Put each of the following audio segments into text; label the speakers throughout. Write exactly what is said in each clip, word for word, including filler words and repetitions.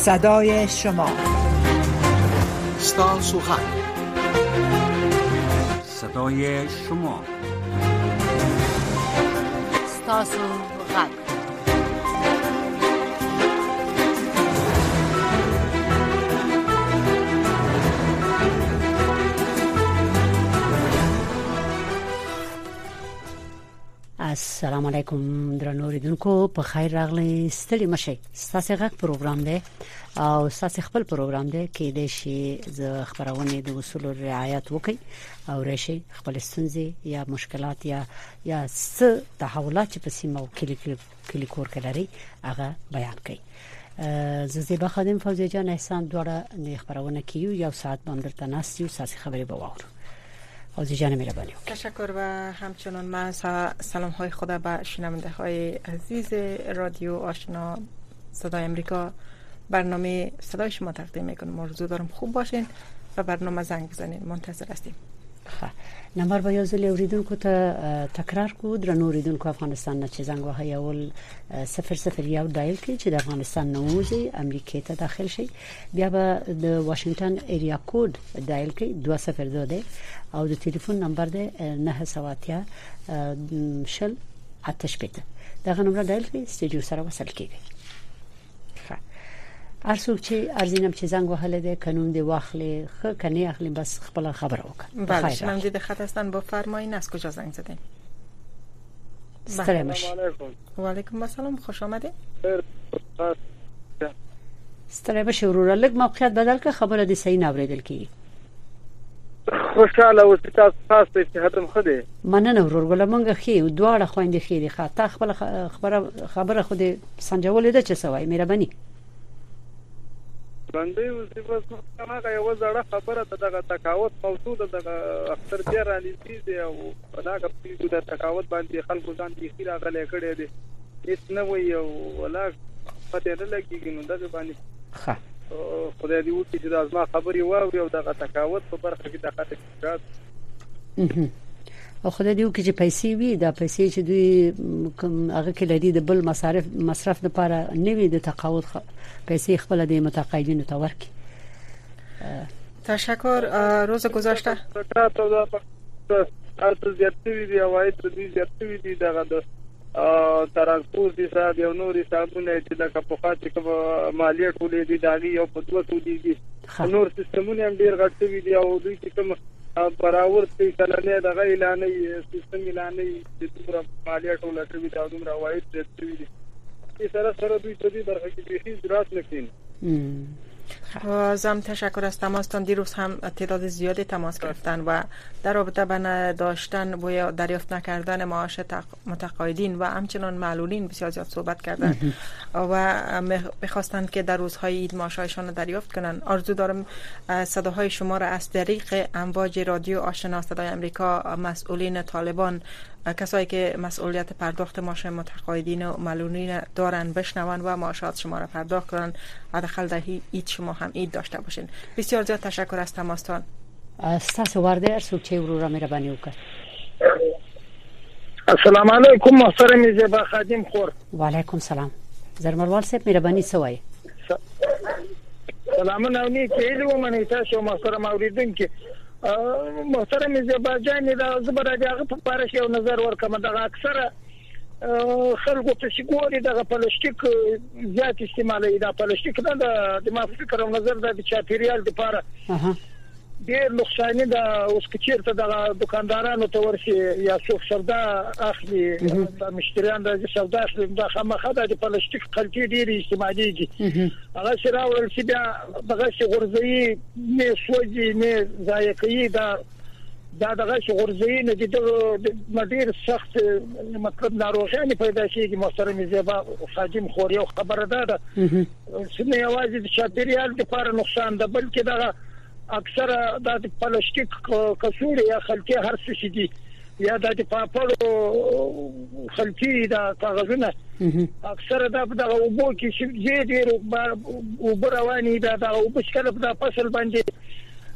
Speaker 1: صدای شما.
Speaker 2: ستاسو غږ، صدای شما.
Speaker 3: ستاسو غږ. السلام علیکم درنو لیدونکو، په خیر راغلی، ستړي مشئ. ستاسو غږ پروګرام دی او ستاسو خپل پروګرام دی کې د شي ز خبرونه د اصول رعایت وکي او راشي خپل ستونزې یا مشکلات یا یا څه تحولات چې په سیمه او کلی کلی کور کې لري هغه بیان کوي. زه خادم فوزی جان احسان دوړه نه خبرونه کیو یو ساعت باندې درته ناس یو ساسي خبري به واورو. فوزی جان مهربانی.
Speaker 4: تشکر و همچنان من سلام های خدا به شنونده های عزیز رادیو آشنا صدای امریکا برنامه صدای شما تقدیم میکنم. آرزو دارم خوب باشین و برنامه زنگ بزنین، منتظر هستیم.
Speaker 3: خب نمبر با یازل اوریدونکو ته تکرار کو درنو اوریدونکو افغانستان نه چې زنګ وهي اول صفر صفر یو دایل کې چې د افغانستان نوځي امریکا ته داخل شي، بیا به د واشنگټن ایریا کوډ دایل کې دوه صفر دوه دی او د ټلیفون نمبر دی نه سواتیا شل آتش پته دغه نمبر دایل کې استودیو سره وصل کیږي. ارڅو چې ارزینم چې زنګ وهله ده قانون دی واخلې خ کني اخلي بس خپل خبر وکړه.
Speaker 4: بله شنونده د خط هستن با فرمایین از کجا زنگ زدین؟
Speaker 3: سلام
Speaker 4: علیکم. و علیکم السلام، خوش آمدید.
Speaker 3: ستړي بشه ورور لګ موقعیت بدل که خبره دې صحیح نه اوریدل کی.
Speaker 5: خوشاله اوسې تاسو تاسو چې هدم خده
Speaker 3: مننه ورور ګل مونږ خې دواړه خويندې خېری ښه تا خپل خبره خبره خو دې سنجولې ده چې سوای مهرباني
Speaker 5: باندې اوسې بس هغه یو ځړه خبره ده دغه تقاوت موضوع ده دغه اختر بیا را لې دي او هغه په دې تقاوت باندې خلکو ځان دي خیره غلې کړې دي هیڅ نه وي او ولا پته نه لګیږي نو دغه باندې
Speaker 3: ښه
Speaker 5: خدای دې وکړي چې د ازما خبري واوري او دغه تقاوت په برخه کې دغه تکرار
Speaker 3: او خدای دې وکړي چې پیسې وي دا پیسې چې دوی هغه کې لري د بل مصارف مصرف لپاره نوي د تقاوت پیسې خپل د متقاعدینو ته ورکړي.
Speaker 4: تشکر. روز گذشته
Speaker 5: تاسو زیاتوي دی اوایت دې زیاتوي دي دغه د ترانسپورت حساب یو نور حسابونه چې د کپوخات کوم مالیه ټولې دي داغي یو په دوه ټولې دي نور سیستمونه هم ډیر غټوي دي او دوی چې کوم براور په کلنه دغه اعلانې سیستم اعلانې چې دومره مالیه ټوله کوي دا دومره اوایت زیاتوي دي. این سر سر دوی تو دی برخی بیخی درست نکنین.
Speaker 4: بازم تشکر از تماستان. دیروز هم تعداد زیادی تماس گرفتن و در رابطه با نداشتن و دریافت نکردن معاش متقاعدین و همچنان معلولین بسیار زیاد صحبت کردن و میخواستند که در روزهای عید معاشایشان دریافت کنند. آرزو دارم صداهای شما را از طریق امواج رادیو آشنا صدای امریکا مسئولین طالبان، کسایی که مسئولیت پرداخت معاش متقاعدین و معلولین دارن بشنون و معاشات شما را پرداخت کنن. حداقل در عید شما هم عید داشته باشین. بسیار زیاد تشکر از تماستان.
Speaker 3: استاسو ورده ارسو چې ورور مهرباني وکړه.
Speaker 5: السلام علیکم محترم زیبا خادم خور.
Speaker 3: و علیکم سلام. زرمروال صاحب مهرباني سوای.
Speaker 5: سلامونه ونی کېلو منې تاسو محترم اوریدونکو محترم زیبا جان دا زبر دغه په اړه یو نظر ورکم. دغه اکثره خلکو ته شګوري دغه پلاستیک زیات استعمالوي. دا پلاستیک نه د ما فکر او نظر د چاپیریال لپاره ډېر نقصان ده. اوس کچیرته دغه دکاندارانو ته ورشي یا څوک سودا اخلي د مشتریان د سودا اخلي د خامخا د پلاستیک قلتي ډېر استعماليږي. هغه سره ول چې بیا دغه غورځي نه سوځي نه ضایع کوي. دا دا دغه غورځي نه د ډېر سخت مطلب ناروغاني پیدا کیږي. محترم زیبا خادم خور یو خبره ده چې نه یوازې د چاپیریال لپاره نقصان ده بلکې دغه اکثر د پلاستیک کڅوړې یا خلطې هر څه دي یا د پاپړو خلطې د کاغذونه اکثر د دغه اوبو کې چې ډېر اوبه روانې ده. د اوبو شکل په فصل باندې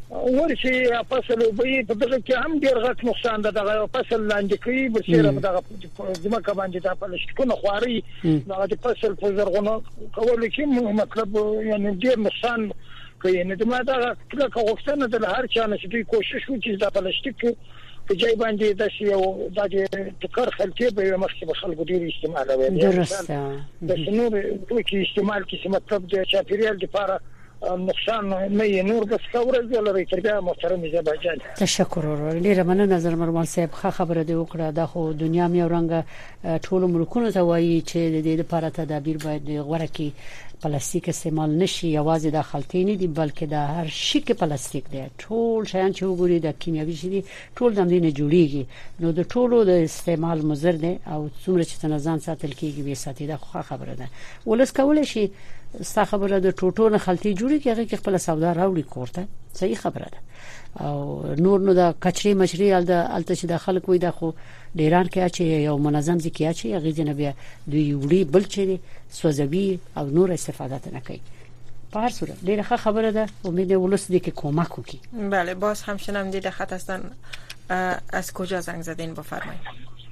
Speaker 5: ورشي فصل وبي په دغه کې هم ډیر غټ نقصان ده. دغه فصل لاندې کوي برسیره په دغه ځمکه باندې د پلشتکونو خواري دغه د فصل په زرغونه کول کې مطلب یعنی ډیر نقصان کوي. نه دا دغه کله کوښتنه د هر چا نشي کوشش وکړي د پلشتک په ځای باندې د یو د تکر خلک به مخکې به خلکو ډیر استعمال وي.
Speaker 3: درسته
Speaker 5: د شنو په کې استعمال کې مطلب د چاپیریال لپاره نقصان نه نور بس خبره زلري تربیه محترم آذربایجان.
Speaker 3: تشکر ورور ډیره مننه نظر مرمن صاحب خبره دی وکړه. د خو دنیا مې اورنګ ټول ملکونو ته وایي چې د دې لپاره تدابیر باید غوړه کی پلاستیک استعمال نشي. یوازې د خلطې نه دي بلکې د هر شي کې پلاستیک دی. ټول شیان چې وګوري د کیمیاوي شي دي ټول د دې نه جوړیږي. نو د ټولو د استعمال مضر دی او څومره چې تنظیم ساتل کیږي به ساتي. دا خو خبره ده. ولس کولای شي ستا خبره د ټوټو نه خلطي جوړي کې هغه کې خپل سودا راوړي کوړه. صحیح خبره ده. او نور نو د کچري مچري ال د الته چې د خلک وي د خو ډیران کې اچي یو منظم ځکه اچي هغه ځنه بیا دوی وړي بل چې سوځوي او نور استفاده نه کوي. په هر صورت ډیره خبره ده. امید ولس دې کې کمک وکړي.
Speaker 4: بله باز هم شنونده در خط هستن. از کجا زنگ زدین بفرمایید.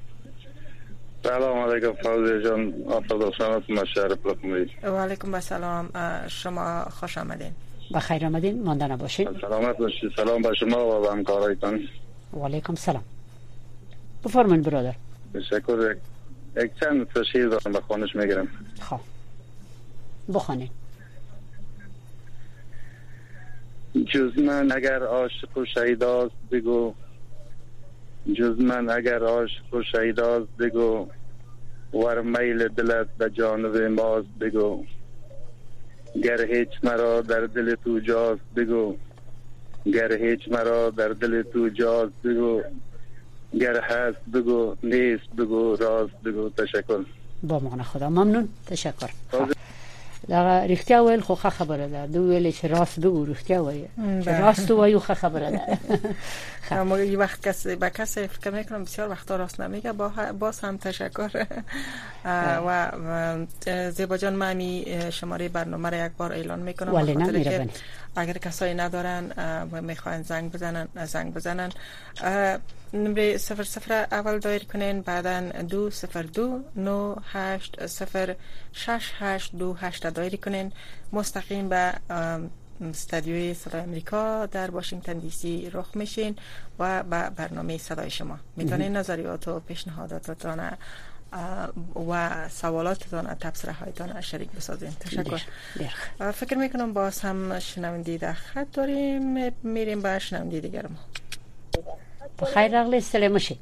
Speaker 1: سلام علیکم فوزی جان. آفرین شما مشهور پلکمید.
Speaker 4: و علیکم السلام. شما خوش آمدین.
Speaker 3: بخیر آمدین. مانده نباشید.
Speaker 1: سلامت باشید. سلام به شما و همکارایتان.
Speaker 3: و علیکم السلام. بفرمایید برادر.
Speaker 1: تشکر. یک چند تا شعر دارم به خوانش میگیرم.
Speaker 3: خب بخوانید.
Speaker 1: جز من اگر عاشق و شیداست بگو، جز من اگر عاشق و شیداست بگو، ور میل دلت به جانب ماست بگو، گر هیچ مرا در دل تو جاست بگو، گر هیچ مرا در دل تو جاست بگو، گر هست بگو نیست بگو راست بگو. تشکر.
Speaker 3: با معنی خدا ممنون. تشکر. دا رښتیا ویل خو خبره ده. دوی ویل چې راست بگو رښتیا وایي. راست وایو خبره ده.
Speaker 4: اما یه وقت کسی با کسی فکر میکنم بسیار وقتا راست نمیگه. با باز هم تشکر. و زیبا جان من شماره برنامه را یک بار اعلان میکنم
Speaker 3: ولی نمیره.
Speaker 4: اگر کسایی ندارن و میخواین زنگ بزنن زنگ بزنن نمره صفر صفر اول دایر کنین، بعدا دو صفر دو نو هشت صفر شش هشت دو هشت دایر کنین. مستقیم به استودیوی صدای امریکا در واشنگتن دی سی رخ میشین و به برنامه صدای شما میتونین نظریات و پیشنهاداتتان و سوالاتتان تبصره هایتان شریک بسازین. تشکر. فکر میکنم باز هم شنونده در خط داریم. میریم به شنونده دیگر ما.
Speaker 3: بخیر راغلی. سلام مشی.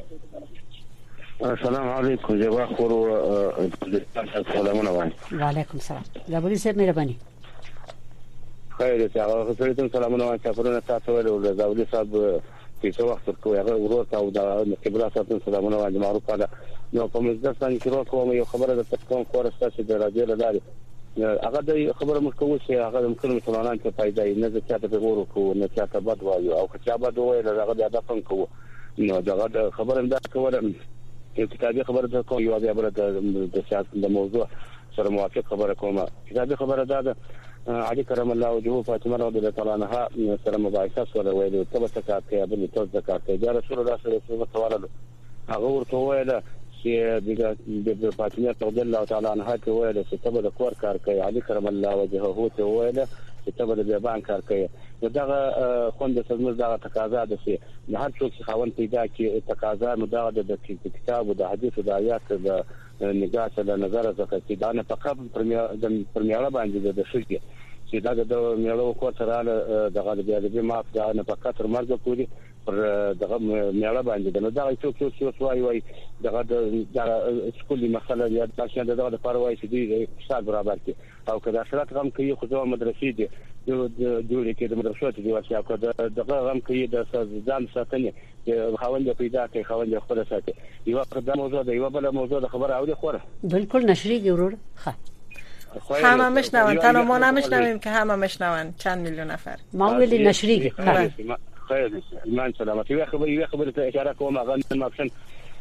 Speaker 6: السلام علیکم. جواب خورو سلامونه وای.
Speaker 3: و علیکم السلام. زبوری صاحب مهربانی.
Speaker 6: خیر ته هغه سره سلامونه وای. چاپرونه تاسو ولې زاولي صاحب چې څو وخت کوي هغه ورور ته او د کبرا صاحب سلامونه وای. معروف کړه نو په مزد باندې شروع کوم. یو خبره د تکون کورسته چې د راډیو لري هغه د خبره مخ کوو چې هغه د مکرم مسلمانان ته فائدہ نه ده چې ته ورو کو نه چې ته بد وایو او چې بد وایو هغه د هدف کوو. نو دا خبره انده کوله چې کتابي خبره ده کوم یو بیا بل د سیاست د موضوع سره موافق خبره کومه. کتابي خبره ده علي کرم الله وجهه فاطمه رضی الله تعالی عنها سره مباحثه سره ویلو ته زکات کې بل ته زکات کې دا رسول الله صلی الله علیه وسلم هغه ورته ویل چې د فاطمه رضی الله تعالی عنها ته ویل چې ته د کور کار کوي. علي کرم الله وجهه ته ویل چې ته د بیان کار کوي. نو دا خوند سمز دا تقاضا ده چې هر څوک خاون پیدا کې تقاضا نو دا د کتاب او د حدیث او د آیات د نگاه ته نظر زکه چې دا نه فقط د پرمیاله باندې د شوګي چې دا د میاله کو سره د غالبیت به ما نه فقط تر مرګ پورې پر دغه میاله باندې نو دا څوک څوک وایي وایي دغه د سکولي مسله یا د شان دغه د پروای چې دی اقتصاد برابر کې او کله شرط غم کوي خو د مدرسې دی د جوړې کې د مدرسې دی ورشي او دغه غم کوي د ځان ساتنه خاوند پیدا کوي خاوند خپل ساتي. یو په موضوع دی یو بل موضوع د خبر اولی خوره
Speaker 3: بالکل نشریږي ورور. ها
Speaker 4: همه میشنون تنها ما نمیشنویم که همه میشنون چند میلیون نفر.
Speaker 3: ما ویلی نشریږي.
Speaker 6: خیر من سلامتی. یو خبر یو خبر ته اشاره کوم هغه ماپشن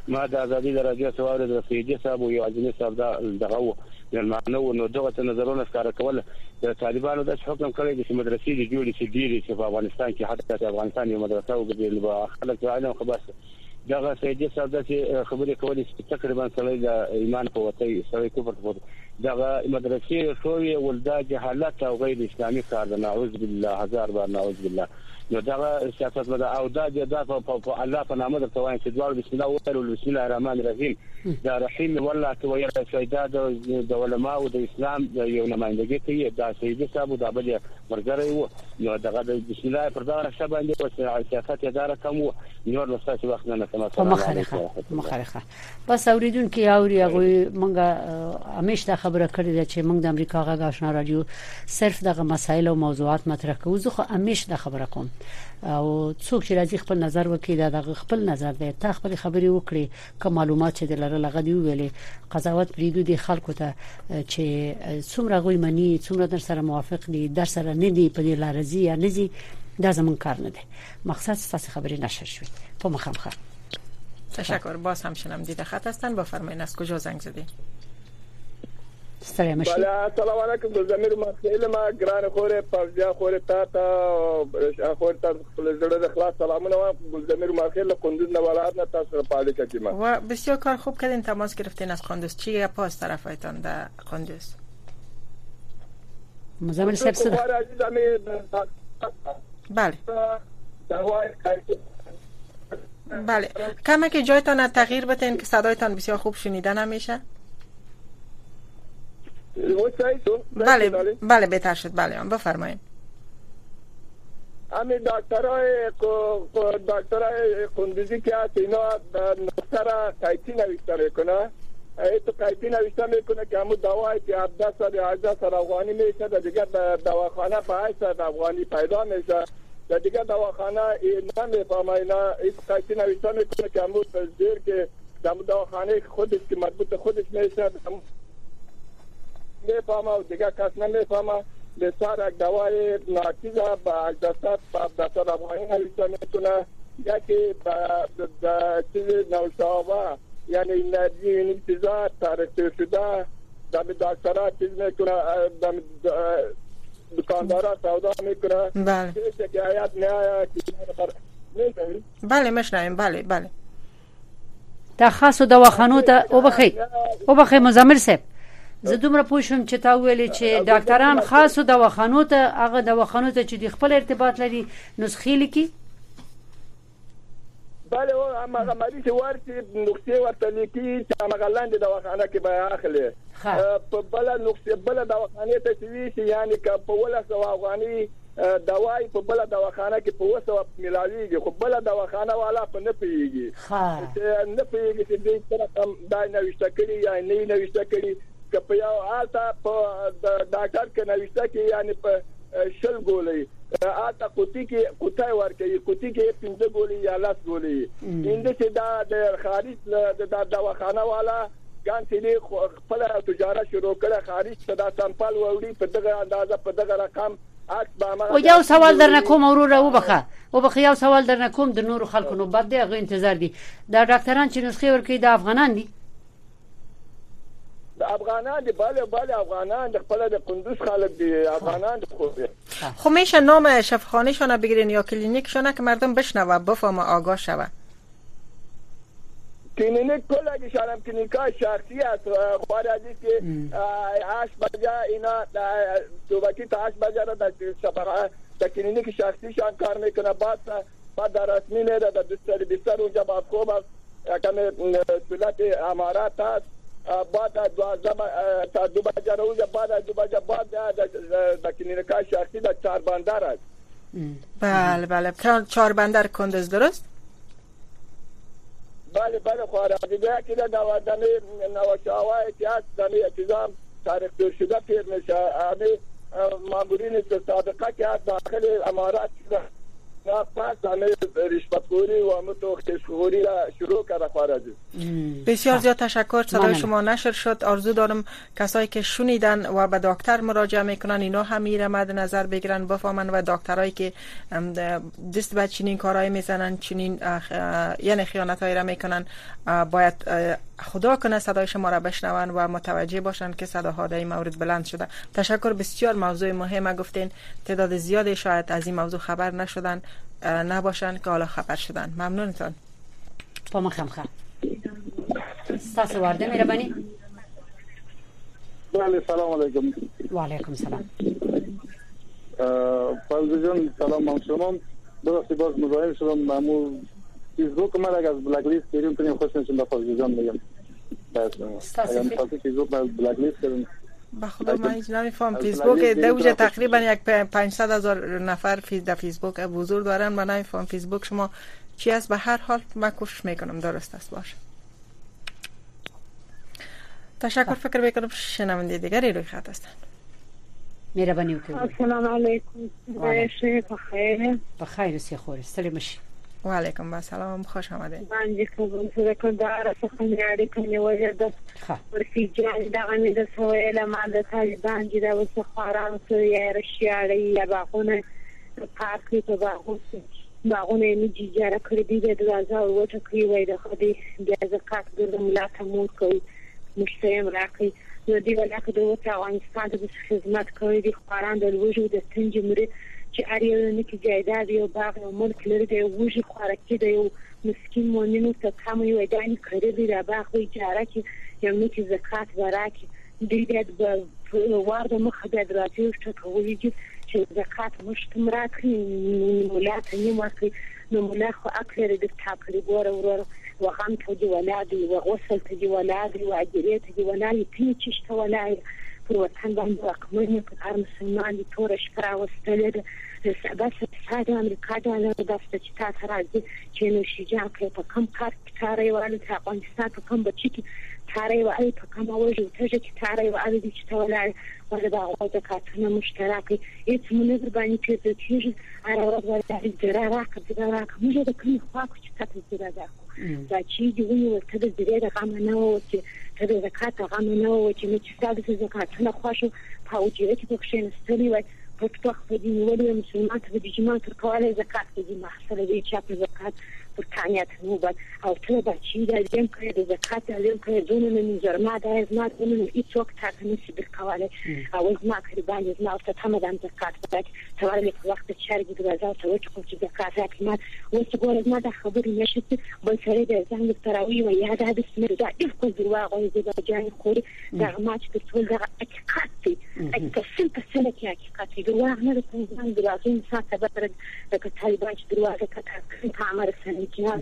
Speaker 6: ما د ازادي د راډیو سوال د سیدي صاحب او یوازینی صاحب دغه نو نو دغه نظرونه ښکار کول د طالبانو د حکم کړی چې مدرسې دي جوړې شي ډیرې چې په افغانستان کې حتی د افغانستان یو مدرسه وګرځي خلک عالم خو بس دغه سیدي صاحب د خبرې کولې چې تقریبا سړی د ایمان په وته سړی کفر په دغه مدرسې شوې ولدا جهالت او غیر اسلامي کار ده نعوذ بالله هزار بار نعوذ بالله نو دغه سیاست مده او دا د په الله په نامه درته وایم چې دوه بسم الله او بسم الله الرحمن الرحیم دا رحیم والله تو ویل سیدا د علماء او د اسلام یو نمائندګي کوي دا سیدي صاحب دا بل مرګري وو نو دغه بسم الله پر دا شبه باندې سیاست اداره کوم نور نو څه وخت نه تمام
Speaker 3: مخالفه مخالفه بس اوریدونکو اوري هغه مونږه همیشه خبره کړې ده چې مونږ د امریکا غږ آشنا رادیو صرف دغه مسایل او موضوعات مطرح کوو زه خو همیشه خبره کوم او څوک چې راځي خپل نظر وکړي دا خپل نظر دی ته خپل خبري وکړي کوم معلومات چې دلاره لغه دی ویلې قضاوت پریدو دي خلکو ته چې څومره غوي مني څومره در سره موافق دي در سره نه دي په دې لارزي یا نه دي دا زمون کار نه دی مقصد ستاسو خبري نشر شوي په مخامخ
Speaker 4: تشکر باز هم شنم دیده خط هستن با فرمایین از کجا زنگ زدی
Speaker 3: ستړی مشي
Speaker 5: بله السلام علیکم د زمیر مخیل ما ګران خوره پوزیا خوره تا تا خوره تا خپل زړه د خلاص سلامونه و زمیر مخیل کندوز نه ولایت نه تاسو په اړه کې ما
Speaker 4: و بسیار کار خوب کردین تماس گرفتین از قندوز چی یا پاس طرفایتان در قندوز
Speaker 3: مزمن سبسد
Speaker 4: بله بله کمی که جایتان تغییر بتین که صدایتان بسیار خوب شنیده نمیشه بله بله بهتر شد بله بفرمایید
Speaker 5: امی دکترای دکترای کندوزی که هست اینا نکتر قیتی نوشته میکنه ایتو قیتی نوشته میکنه که همون دوایی که هفده سال یا هجده سال افغانی میشه در دیگر دواخانه به هشت سال افغانی پیدا میشه در دیگر دواخانه نمیفهمه اینا ایتو قیتی نوشته میکنه که همون تصدیر که در دواخانه خودش که مربوط خودش میشه میفهمه و دیگه کس نمیفهمه بسیار یک دوای ناچیزه با اجدستات با اجدستات افغانی نوشته میتونه یکی با چیز نوشتاوه یعنی انرژی این چیزا ترکتر شده دمی دکترها چیز میکنه دمی دکاندارها سودا میکنه
Speaker 4: بله
Speaker 5: که آیات نهایه
Speaker 3: بله مشنویم بله بله تا خاصو دواخانو ته وبخی وبخی مزمر صاحب زه دومره پوه شوم چې تا ویلې چې ډاکټران خاصو دواخانو ته هغه دواخانو ته چې د خپل ارتباط لري نسخې لیکي
Speaker 5: بله او هغه مریض ورته نسخې ورته لیکي چې هغه لاندې دواخانه کې به اخلي په بل نسخې بل دواخانه ته چې یعنی که په ولا سو افغاني دوايي په بل دواخانه کې په وسو ملاويږي خو بل دواخانه والا په نه پیږي چې نه پیږي چې دې سره کم دای نوښت کړي یا نه نوښت کړي که په یو آتا په ډاکټر کې نوښت کې یعنی په شل ګولې آتا کوټي کې کوټای ورکې کوټي کې پنځه ګولې یا لاس ګولې انده چې دا د خارج د دواخانه والا ګان چې خپل تجارت شروع کړه خارج ته دا سمپل وړي په دغه اندازه په دغه رقم
Speaker 3: او یو سوال درنه کوم ورور وبخه وبخه یو سوال درنه کوم د نور خلکو نو بد دغه انتظار دي دا ډاکټران چې نسخې ورکې د افغانان دي
Speaker 5: د افغانان دي بله بله افغانان د خپل د کندوز خلک دي افغانان خو
Speaker 4: خو میشه نام شفاخانه شون بگیرین یا کلینیکشون که مردم بشنوه بفهمه آگاه شوه
Speaker 5: کلینیک کلا که شرم کلینیکای شخصی است خارجی که هشت بجه اینا صبحی تا هشت بجه را در شفاخانه در کلینیک شخصیشان کار میکنه بعد بعد در رسمی میره در بستر بستر اونجا باز خوب است کمی صورت امارات هست بعد تا دو بجه رو اونجا بعد دو بجه بعد در کلینیکای شخصی در چهار بندر است
Speaker 4: بله بله چهار بندر کندوز درست؟
Speaker 5: بله بله خواهر دیگه که در دمی نوشاوه که هست دمی اکیزام تاریخ دور شده پیر میشه همی مامورین سابقه که هست داخل امارات شده
Speaker 7: نه پس همه رشوت خوری و همه تو خیشخوری را شروع کرده خارج.
Speaker 4: بسیار زیاد تشکر. صدای شما نشر شد. آرزو دارم کسایی که شنیدن و به دکتر مراجعه میکنن اینا هم میره مد نظر بگیرن بفهمن و دکترایی که دست به چنین کارهای میزنن چنین یعنی خیانتایی را میکنن باید خدا کنه صدای شما را بشنون و متوجه باشن که صداها در این مورد بلند شده. تشکر. بسیار موضوع مهمه گفتین. تعداد زیادی شاید از این موضوع خبر نشدن نباشن که حالا خبر شدن. ممنونتان.
Speaker 3: با ما خمخه ستاسو وارده مهربانی.
Speaker 1: بله سلام علیکم.
Speaker 3: و علیکم سلام.
Speaker 1: فوزی جان سلام من شما. درستی باز مزاحم شدم. معمول فیسبوک ما را از بلاک لیست کردیم کنیم خوش نشون به فوزی جان میگم. بس اگر می‌خواستید فیسبوک ما بلاک لیست کردیم.
Speaker 4: با خدا من هیچ نمیفهم. فیسبوک دوجه تقریبا یک پانصد هزار نفر فیز در فیسبوک حضور دارن. من نمیفهم فیسبوک شما چی است. به هر حال من کوشش میکنم درست است باشه. تشکر. فکر میکنم شنونده دیگری روی خط هستند.
Speaker 3: مهربانی وکړئ.
Speaker 8: السلام علیکم. بخیر بخیر.
Speaker 3: بخیر سی خوري ستړي مشي.
Speaker 4: و علیکم السلام. خوش آمدید.
Speaker 8: باندې کوم څه کندهار څخه نیاړي کني وجد. ورسي جان دا غني د سویل ما د طالبان دي د وسخاران سوی رشیاړي یا باغونه پارک ته باغونه باغونه میږي جاره کړی دي د غزا وټه کوي وای د خدي بیا زکات د ملاته مو کوي مشتیم راکړي نو دی ولکه د وټه افغانستان د خدمت کوي د خاران د وجود د تنجمري چې اړیو نه کې جایداد یو باغ او ملک لري د وجود خوراکي د یو مسکین مونږ ته کوم یو دانی کړی دی د باغ وی جاره کې یو نه کې زکات ورکړي دی د وارد مخ د دراتیو ټکوي چې زکات مشتم راکړي مولات نه ورکړي نو مولات خو اکثر د تاکلي ګور ورور وغم ته دی ولادي وغسل ته دی ولادي واجرې ته دی ولادي پیچ ته ولادي پر وطن باندې حکومت په هر مسلمان دي تور شکر واستلې د سبب ساده امریکا د داسته چې تاسو راځي چې نو شجاع کې په کم کار کاري ورانه ته افغانستان په کم بچی کې کاري وایي په کم وجه ته چې کاري وایي چې ته ولای ولې دا او د کارتونه مشترکي هیڅ مونږ باندې چې د تیږي اړه ورته درا راکړه دا راکړه موږ د کوم خوا چې تاسو درا دا دا چې دی ورته د دې د غم نه و چې ته د زکات غم نه و چې چې تاسو د زکات نه خوښو په وجه کې په خښن ستړي وای په توخ په دې ولې مسلمان ته د جماعت تر کواله زکات دې محصله دې چې په زکات پر کانیت نو بد او ته به چې د دې کې د زکات علم کې دونه نه نظرما دا نه دونه هیڅ وخت تاسو نه سي کواله او ما کړی باندې نه او ته هم د زکات په توګه په وخت چې شرګ د غزا ته وچ خو چې زکات حکومت اوس ګورې ما د خبرې نشته بل سره د څنګه تراوی و یا د بسم الله د خپل درواغ او د جان خوري دا ما چې ټول دا حقیقت دی اکثر څه کې حقیقت دی درواغ نه د څنګه د راځي ساته به د طالبان چې درواغ کته کامر سره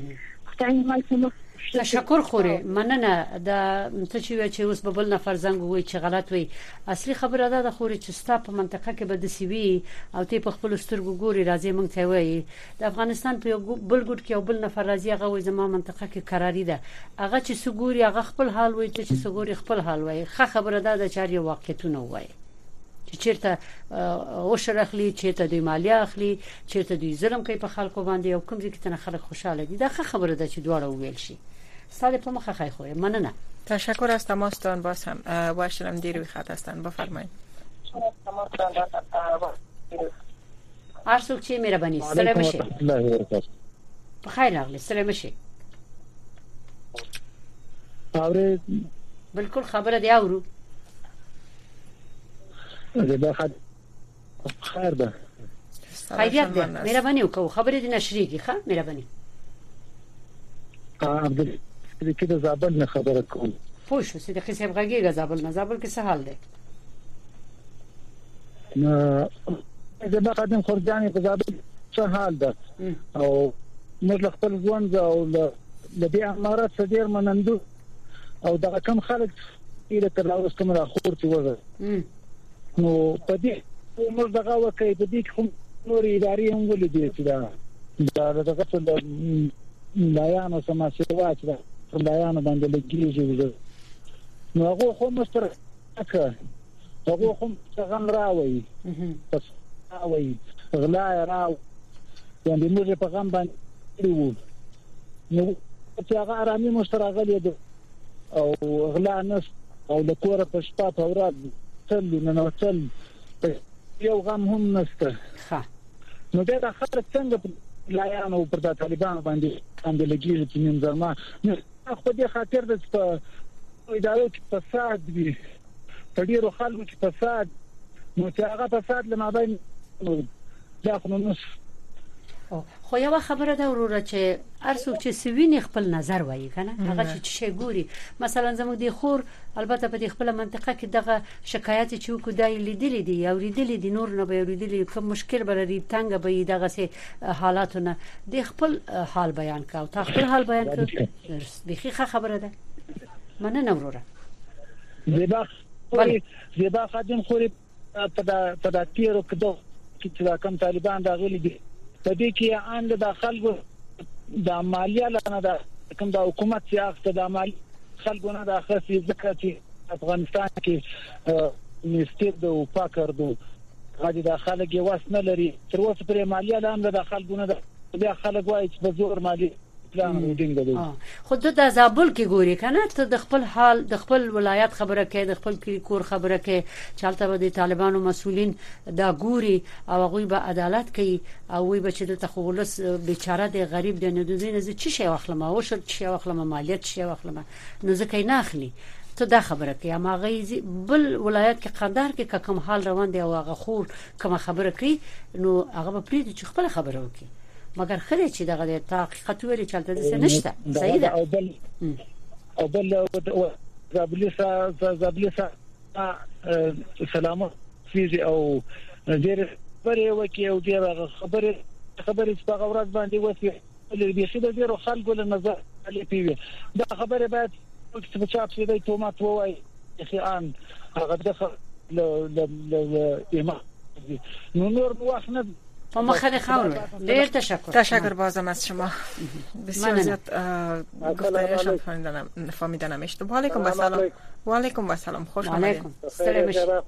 Speaker 3: تشکر خوري مننه دا څه چې چې اوس به بل نفر زنګ وای چې غلط وای اصلي خبره ده د خوري چې ستا په منطقه کې به د سیوی او ته په خپل سترګو ګوري راځي مونږ ته وای د افغانستان په بل ګډ کې او بل نفر راځي هغه وای زموږ منطقه کې قراری ده هغه چې سګوري هغه خپل حال وای ته چې سګوري خپل حال وای ښه خبره ده د چاري واقعیتونه وای چې چیرته او شرخلی چیرته د مالیه اخلي چیرته د ظلم کوي په خلکو باندې او کوم ځکه چې خلک خوشاله دي دا خبره ده چې دواړه ویل شي ستاسو په مخه خای خو مننه
Speaker 4: تشکر از تماستان باز هم واشرم دیروی خط هستن بفرمایید
Speaker 3: ارسوک چی مهربانی سلام بشه بخیر راغلی سلام بشه
Speaker 5: اوره
Speaker 3: بالکل خبره دی اورو
Speaker 5: دا خد خیر ده
Speaker 3: خیریت ده مهربانی وکړه خبرې دې نشریږي ښه مهربانی
Speaker 5: عبد کې د زابل نه خبره کوم
Speaker 3: پوه شو چې د قصې بغاګي زابل نه زابل کې څه حال ده
Speaker 5: نه زما قدم خورجاني په زابل څه حال ده او موږ خپل ځوان او د دې امارات صدر منندو او دا کم خلک چې تر اوسه کوم راخور چې وځي نو په دې موږ دغه وکړې په دې کوم نور ادارې هم ولې دي چې دا دا دغه څه لایانو سم سیوا چې دا لایانو باندې لګیږي نو هغه خو مستر اکه هغه خو څنګه راوي پس راوي غلا راو باندې موږ په غم باندې وو نو چې هغه آرامي مشترغلې ده او غلا نس او د کور په شپه په ورځ تل نه نو تل یو غم هم نشته
Speaker 3: ها
Speaker 5: نو دا خبره څنګه لایان او پر طالبان باندې باندې لګیږي چې نن زما نو خو دې خاطر د په ادارو کې فساد وي په ډیرو خلکو کې فساد نو چې هغه فساد لمه بین دا خو نو
Speaker 3: خو یو خبره ده وروره چې ارڅوک چې سوینې خپل نظر وایي کنه هغه چې شي ګوري مثلا زموږ د خور البته په خپل منطقه کې دغه شکایت چې وکړي دای لیدلې دي او لیدلې دي نور نه به لیدلې کوم مشکل بلري تنګ به دغه سي حالاتونه د خپل حال بیان کا او تا خپل حال بیان کړ بخي خبره ده مننه وروره
Speaker 5: زیبا خوري زیبا خادم خوري په دا په دا تیرو کډو چې کوم طالبان دا غلي دي په دې کې ان د خلکو د مالیه لنه د کوم د حکومت سیاست د مالی خلکو نه د اخري ذکر چې افغانستان کې نستید او پاکردو غادي د خلک یې واس نه لري تر اوسه پر مالیه لنه د خلکو نه د خلک وایي چې په زور مالی پلان روډینګ دی
Speaker 3: خود د زابل کې ګوري کنه ته د خپل حال د خپل ولایت خبره کوي د خپل کور خبره کوي چالتہ به د طالبانو مسؤلین دا ګوري او هغه به عدالت کوي او وي به چې د تخولس بیچاره د غریب د ندوزین ز چی شي واخلمه او شر چی واخلمه مالیت شي واخلمه نو ځکه نه اخلي ته دا خبره کوي اما غي بل ولایت کې قندار کې کوم حال روان دی او هغه خور کوم خبره کوي نو هغه به پریږدي چې خپل خبره وکړي مگر خله چې دغه د تحقیقات ویل چلته څه نشته صحیح ده
Speaker 5: او بل او بل زابلیسا زابلیسا سلام فيزي او ډېر پرې وکي او ډېر خبره خبره په غوړات باندې وسی اللي بيشد ډېر خلکو له نظر علي پیوي دا خبره بعد په چاپ شي د تومات وای اخي ان هغه دغه ل ل ایمان نو نور واخنه
Speaker 3: با ما خیلی خواهر دیر تشکر
Speaker 4: تشکر بازم از شما بسیار زیاد گفتایشم فهمیدن نمیشتم و علیکم و سلام و علیکم و سلام خوش آمدید
Speaker 3: سلام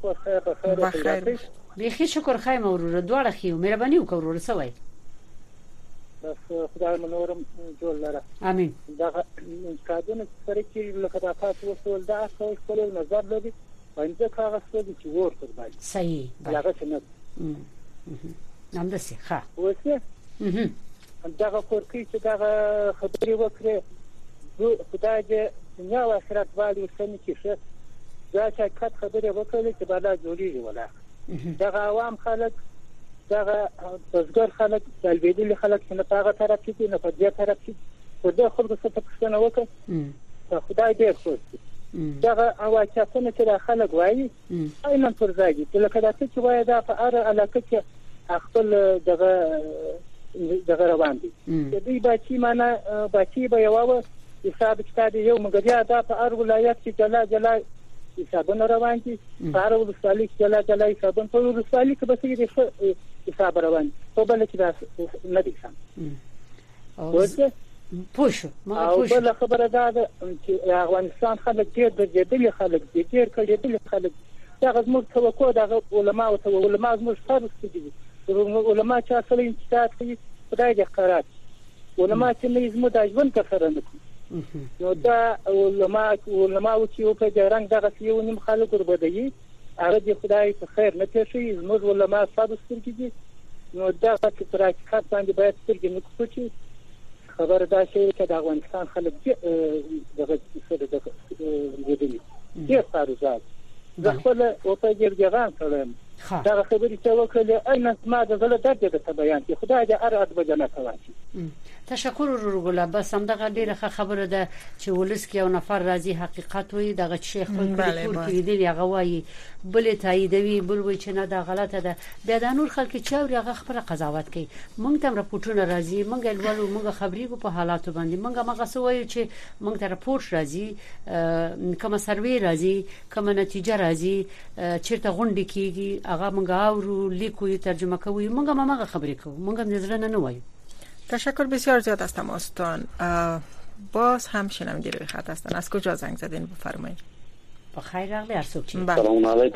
Speaker 3: بخیر بیخی شکر خیلی مرور دوار خیو مهربانی و کورور سوای
Speaker 5: بس خدای منورم جول لره
Speaker 3: امين
Speaker 5: دا کادونه سره کې لکه دا تاسو وصول دا خو خپل نظر لري باندې کاغذ څه چې ورته باندې
Speaker 3: صحیح
Speaker 5: هغه څنګه
Speaker 3: نام دسي ښه
Speaker 5: وڅه دا کورکی چې دا خبرې وکړي خدای دې دنیا او آخرت باندې وسني کې دا چې کټ خبرې وکړي چې بالا جوړیږي ولا دا عوام خلک دا بزګر خلک دلبیدل خلک چې نه پاغه طرف کې نه په دې طرف کې خدای خلکو څخه پښتنه وکړي خدای دې خو دا اواچاتونه چې خلک وایي اينن پر ځای چې لکه دا چې وایي دا په اړه علاقه کې خپل دغه دغه روان دي د دې بچی معنا بچی به یو حساب کتاب یو مګریا دا په اړه ولایت کې جلا جلا حسابونه روان دي بار ولسوالۍ جلا جلا حسابونه په ولسوالۍ کې به څه حساب روان په بل کې دا نه دي سم اوسه
Speaker 3: پوښ ما
Speaker 5: او بل خبره ده چې افغانستان خلک ډېر د جدي خلک ډېر کړي خلک دا غوښمو توقع د علماء او علماء زموږ فرض دي علماء چې اصل انتقاد کوي خدای دې قرات علماء چې نه زموږ د ژوند کفر نه کوي نو دا علماء علماء چې په جرنګ دغه یو نیم خلک وربدي هغه دې خدای په خیر نه تشي زموږ علماء فرض کوي نو دا چې پراکټیکات باندې باید سترګې نه کوي خبر دا چې د افغانستان خلک دغه څه دغه دي ډېر فارزات زخپل او په ګرګان سره دا خبرې چې وکړه اين ما د زړه درد د بیان چې خدای دې اراد به جنت واچي
Speaker 3: تشکر ورغله بس هم دغه ډیره خبره ده چې ولس کې یو نفر راځي حقیقت وي دغه شیخ کول کې دی هغه وایي بل تاییدوي بل وایي چې نه دا غلطه ده بیا د نور خلک چې هغه خبره قضاوت کوي مونږ ته راپورټونه راځي مونږ ولولو مونږ خبرې کو په حالاتو باندې مونږ هغه څه وایو چې مونږ ته راپورټ راځي کومه سروې راځي کومه نتیجه راځي چیرته غونډه کیږي هغه مونږ اورو لیکو ترجمه کوي مونږ هم هغه خبرې کوو مونږ هم نظر نه وایو
Speaker 4: تشکر بسیار زیاد از تماستان. باز هم شنونده روی خط هستن. از کجا زنگ زدین بفرمایید؟
Speaker 3: بخیر راغلی ارسوک چی؟
Speaker 6: سلام علیکم.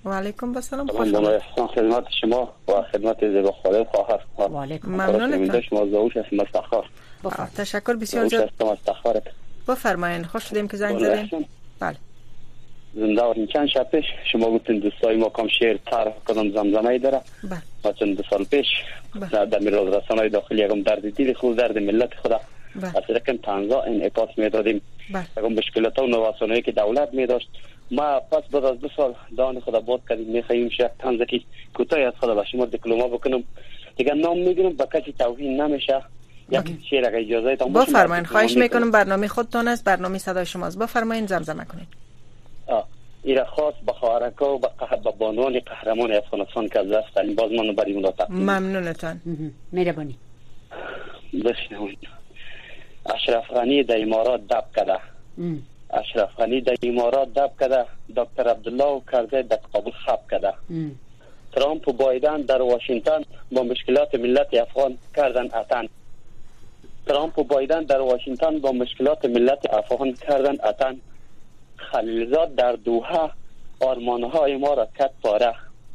Speaker 4: و علیکم السلام.
Speaker 6: خوش آمدید. خدمت شما و خدمت زیبا خانم خواهر.
Speaker 3: و علیکم.
Speaker 4: ممنونم.
Speaker 6: شما زوج هستم مستخار.
Speaker 4: تشکر بسیار زیاد.
Speaker 6: مستخارت.
Speaker 4: بفرمایید. خوش شدیم که زنگ زدین. بله.
Speaker 6: زنده و چند شب پیش شما گفتین دوستای ما کم شعر طرح کدام زمزمه داره.
Speaker 4: بله.
Speaker 6: ما چند دو سال پیش در میراث رسانه‌های داخلی یکم درد دل خود درد ملت خدا از رقم تنزا انعکاس میدادیم. یکم مشکلات و نوسانایی که دولت میداشت ما پس بعد از دو سال دان خدا باز کردیم میخوایم شک تنزا که کوتاه از خدا به شما دیپلمات بکنم دیگه نام میگیرم با کسی توهین نمیشه. یک شعر اگه اجازه تام
Speaker 4: بفرمایید. خواهش میکنم برنامه خودتون است، برنامه صدای شماست. بفرمایید زمزمه کنید.
Speaker 6: آه ایرا خاص به خواهرکا و به بانوان قهرمان افغانستان که از دست تعلیم باز منو برای اونا تقدیم.
Speaker 4: ممنونتان.
Speaker 3: مهربانی.
Speaker 6: بسیار. اشرف غنی در امارات دب کده. اشرف غنی در امارات دب کده. دکتر عبدالله و کرزی در کابل خب کده. ترامپ و بایدن در واشنگتن با مشکلات ملت افغان کردن اتن. ترامپ و بایدن در واشنگتن با مشکلات ملت افغان کردن اتن. خلیلزاد در دوحه آرمانهای ما را کت پاره.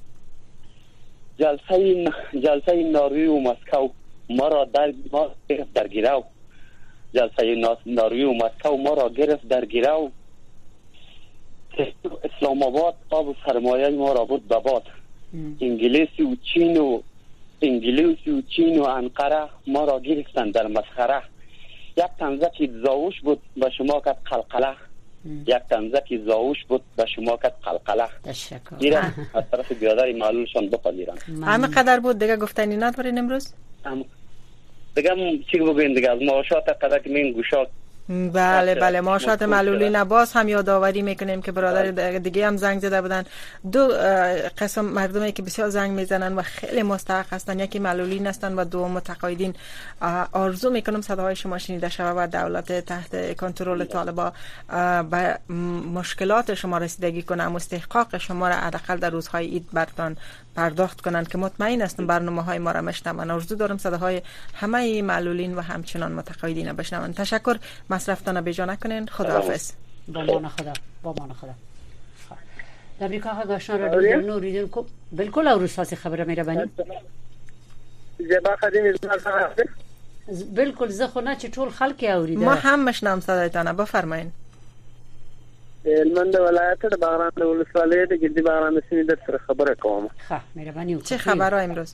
Speaker 6: جلسه جلسه ناروی و مسکو ما را در ما گرفت در گیرو. جلسه ناروی و مسکو ما را گرفت در گیرو. اسلام آباد آب و سرمایه ما را بود بباد. انگلیسی و چین و انگلیسی و چین و انقره ما را گرفتند در مسخره. یک تنزه که زاوش بود به شما کت قلقله. یک تنزه زاوش بود به شما کت قلقله.
Speaker 3: تشکر.
Speaker 6: میرم از طرف بیادر معلولشان بپذیرم.
Speaker 4: همه قدر بود دیگه گفتنی ندارین امروز؟
Speaker 6: دیگه چی بگوین دیگه از معاشات قدر که من گوشات.
Speaker 4: بله بله معاشات معلولین باز هم یادآوری میکنیم که برادر دیگه هم زنگ زده بودن. دو قسم مردمی که بسیار زنگ میزنن و خیلی مستحق هستن، یکی معلولین هستن و دو متقاعدین. آرزو میکنم صداهای شما شنیده شود و دولت تحت کنترل طالبا به مشکلات شما رسیدگی کنه، استحقاق شما را حداقل در روزهای عید برتان پرداخت کنند که مطمئن هستم برنامه های ما را میشنون. آرزو دارم صداهای همه معلولین و همچنان متقاعدین بشنون. تشکر. مصرفتان به جا نکنین. خداحافظ.
Speaker 3: با مان خدا. با مان خدا. در امریکا ها گاشنا را دو نوریدن کو بالکل او رساسی خبره میره بنی
Speaker 5: زبا خدیم زما
Speaker 3: بالکل زه خو نه چې ټول خلک اوریدل.
Speaker 4: ما هم مشنام صدایتان. بفرمایئ.
Speaker 5: هلمند ولایت د بغران د ولسوالۍ د ګردی بغران سیمې در سره خبره کوم.
Speaker 3: ښه مهرباني وکړئ.
Speaker 4: چه خبره امروز؟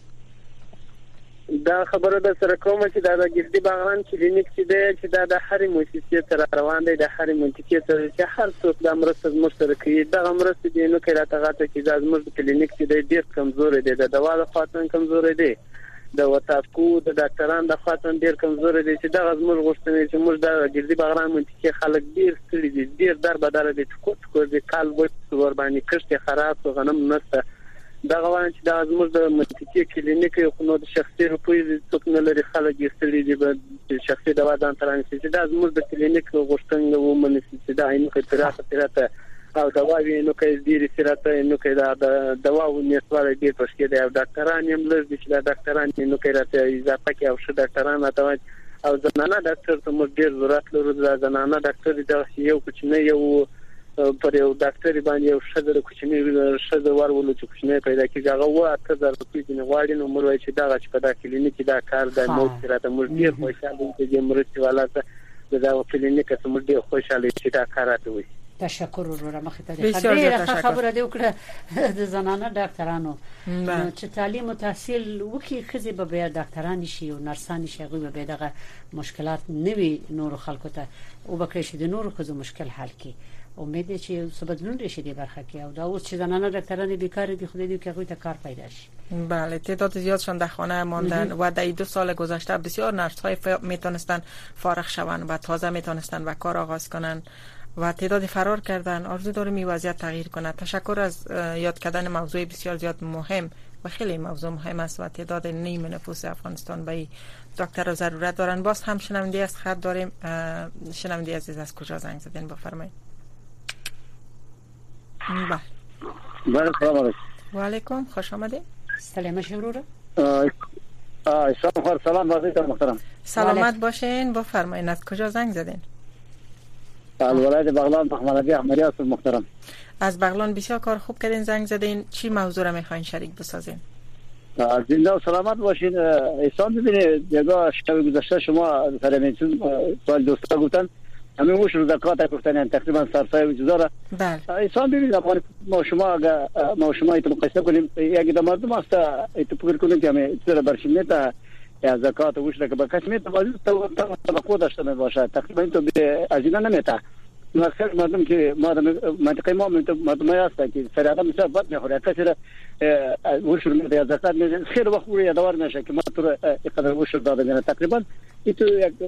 Speaker 5: دا خبره د سره کوم چې دا د ګردی بغران کلینیک چې دی چې دا د هرې مؤسسې سره روان دی، د هرې منطقې سره چې هر څوک د مرسته زموږ سره کوي. دغه مرسته دی نو کې راته غاټه چې دا زموږ کلینیک چې دی ډېر کمزوري دی، د دوا د خاطر کمزوري دی، د وټاکو د ډاکټرانو د خاطر ډېر کمزوري دی چې دغه زموږ غوښتنې چې موږ د ګردی بغران منطقې خلک ډېر ستړي دي، ډېر در بدل دي، ټکو ټکو دي، کال وځي ور باندې کښت خراب او غنم نشته. دغه وان چې د زموږ د منطقې کلینیک یو نو د شخصي روپۍ څوک نه لري، خلک یې ستړي دي به شخصي دوا ځان ترانه چې دا زموږ د کلینیک غوښتنه و منل چې دا عین خطرات پیراته او دوا وینو کې ډېری سره نو کې دا د دوا و نسواله ډېر پښکې دی او ډاکټران هم لږ دي چې دا ډاکټران نو کې راته اضافه کې او شه ډاکټران راته او زنانه ډاکټر ته موږ ډېر ضرورت لرو. دا زنانه ډاکټر دا یو کوچنی یو پر یو ډاکټر باندې یو شذر کوچنی شذر ورولو چې کوچنی پیدا کیږي هغه و اته زره روپۍ دی غواړي نو موږ وایي چې دا چې په دا کلینیک دا کار د مو راته موږ ډېر خوشاله دي چې مرستې والا ته دا کلینیک ته موږ ډېر خوشاله چې دا کار راته وي.
Speaker 3: تشکر وروره مخې ته دې خبره دی وکړه د زنانه ډاکټرانو چې تعلیم او تحصیل وکي خزي به بیا ډاکټران شي او نرسان شي هغه به دغه مشکلات نوي نور خلکو ته او بکړي شي د نور خزو مشکل حل کی. امید چې څه بدلون راشي د برخه کې او دا اوس چې زنانه ډاکټران بیکار دي خدای دې که هغه ته کار پیدا شي.
Speaker 4: بله تعداد زیادشان در خانه ماندن و در دو سال گذشته بسیار نرس‌های میتونستن فارغ شوند و تازه میتونستن و کار آغاز کنن و تعداد فرار کردن. آرزو دارم این وضعیت تغییر کنه. تشکر از یاد کردن موضوع بسیار زیاد مهم و خیلی موضوع مهم است و تعداد نیم نفوس افغانستان به دکتر را ضرورت دارن. باز هم شنونده از خط داریم. شنونده عزیز از کجا زنگ زدین بفرمایید. بله
Speaker 6: بله سلام علیکم.
Speaker 4: و علیکم خوش آمدید.
Speaker 3: سلام شورور.
Speaker 6: آ سلام سلام بازیت محترم.
Speaker 4: سلامت باشین. بفرمایید از کجا زنگ زدین؟
Speaker 6: ولایت بغلان محمد علی احمدی هستم محترم.
Speaker 4: از بغلان بسیار کار خوب کردین، زنگ زدین. چی موضوع را میخواین شریک بسازین؟
Speaker 6: زنده و سلامت باشین. احسان ببینید دیگه شب گذشته شما فرمیتون سوال دوستا گفتن همین وش رو زکات گفتن تقریبا سرسای وجوداره.
Speaker 4: بله
Speaker 6: احسان ببینید افغان ما شما اگه ما شما ایت مقایسه کنیم یک دو مردم است ایت فکر کنیم که همین چرا برشمیت یا زکات وش را که با کسمیت بازی تو طبقه داشته باشه تقریبا تو به ازینا نمیته. مثلا مردم که منطقه ما مردم هست که سریعا مثلا بد میخوره کسی وش رو میده زکات میده خیلی وقت روی یادآور میشه که ما تو اینقدر وش داده میده تقریبا ایتو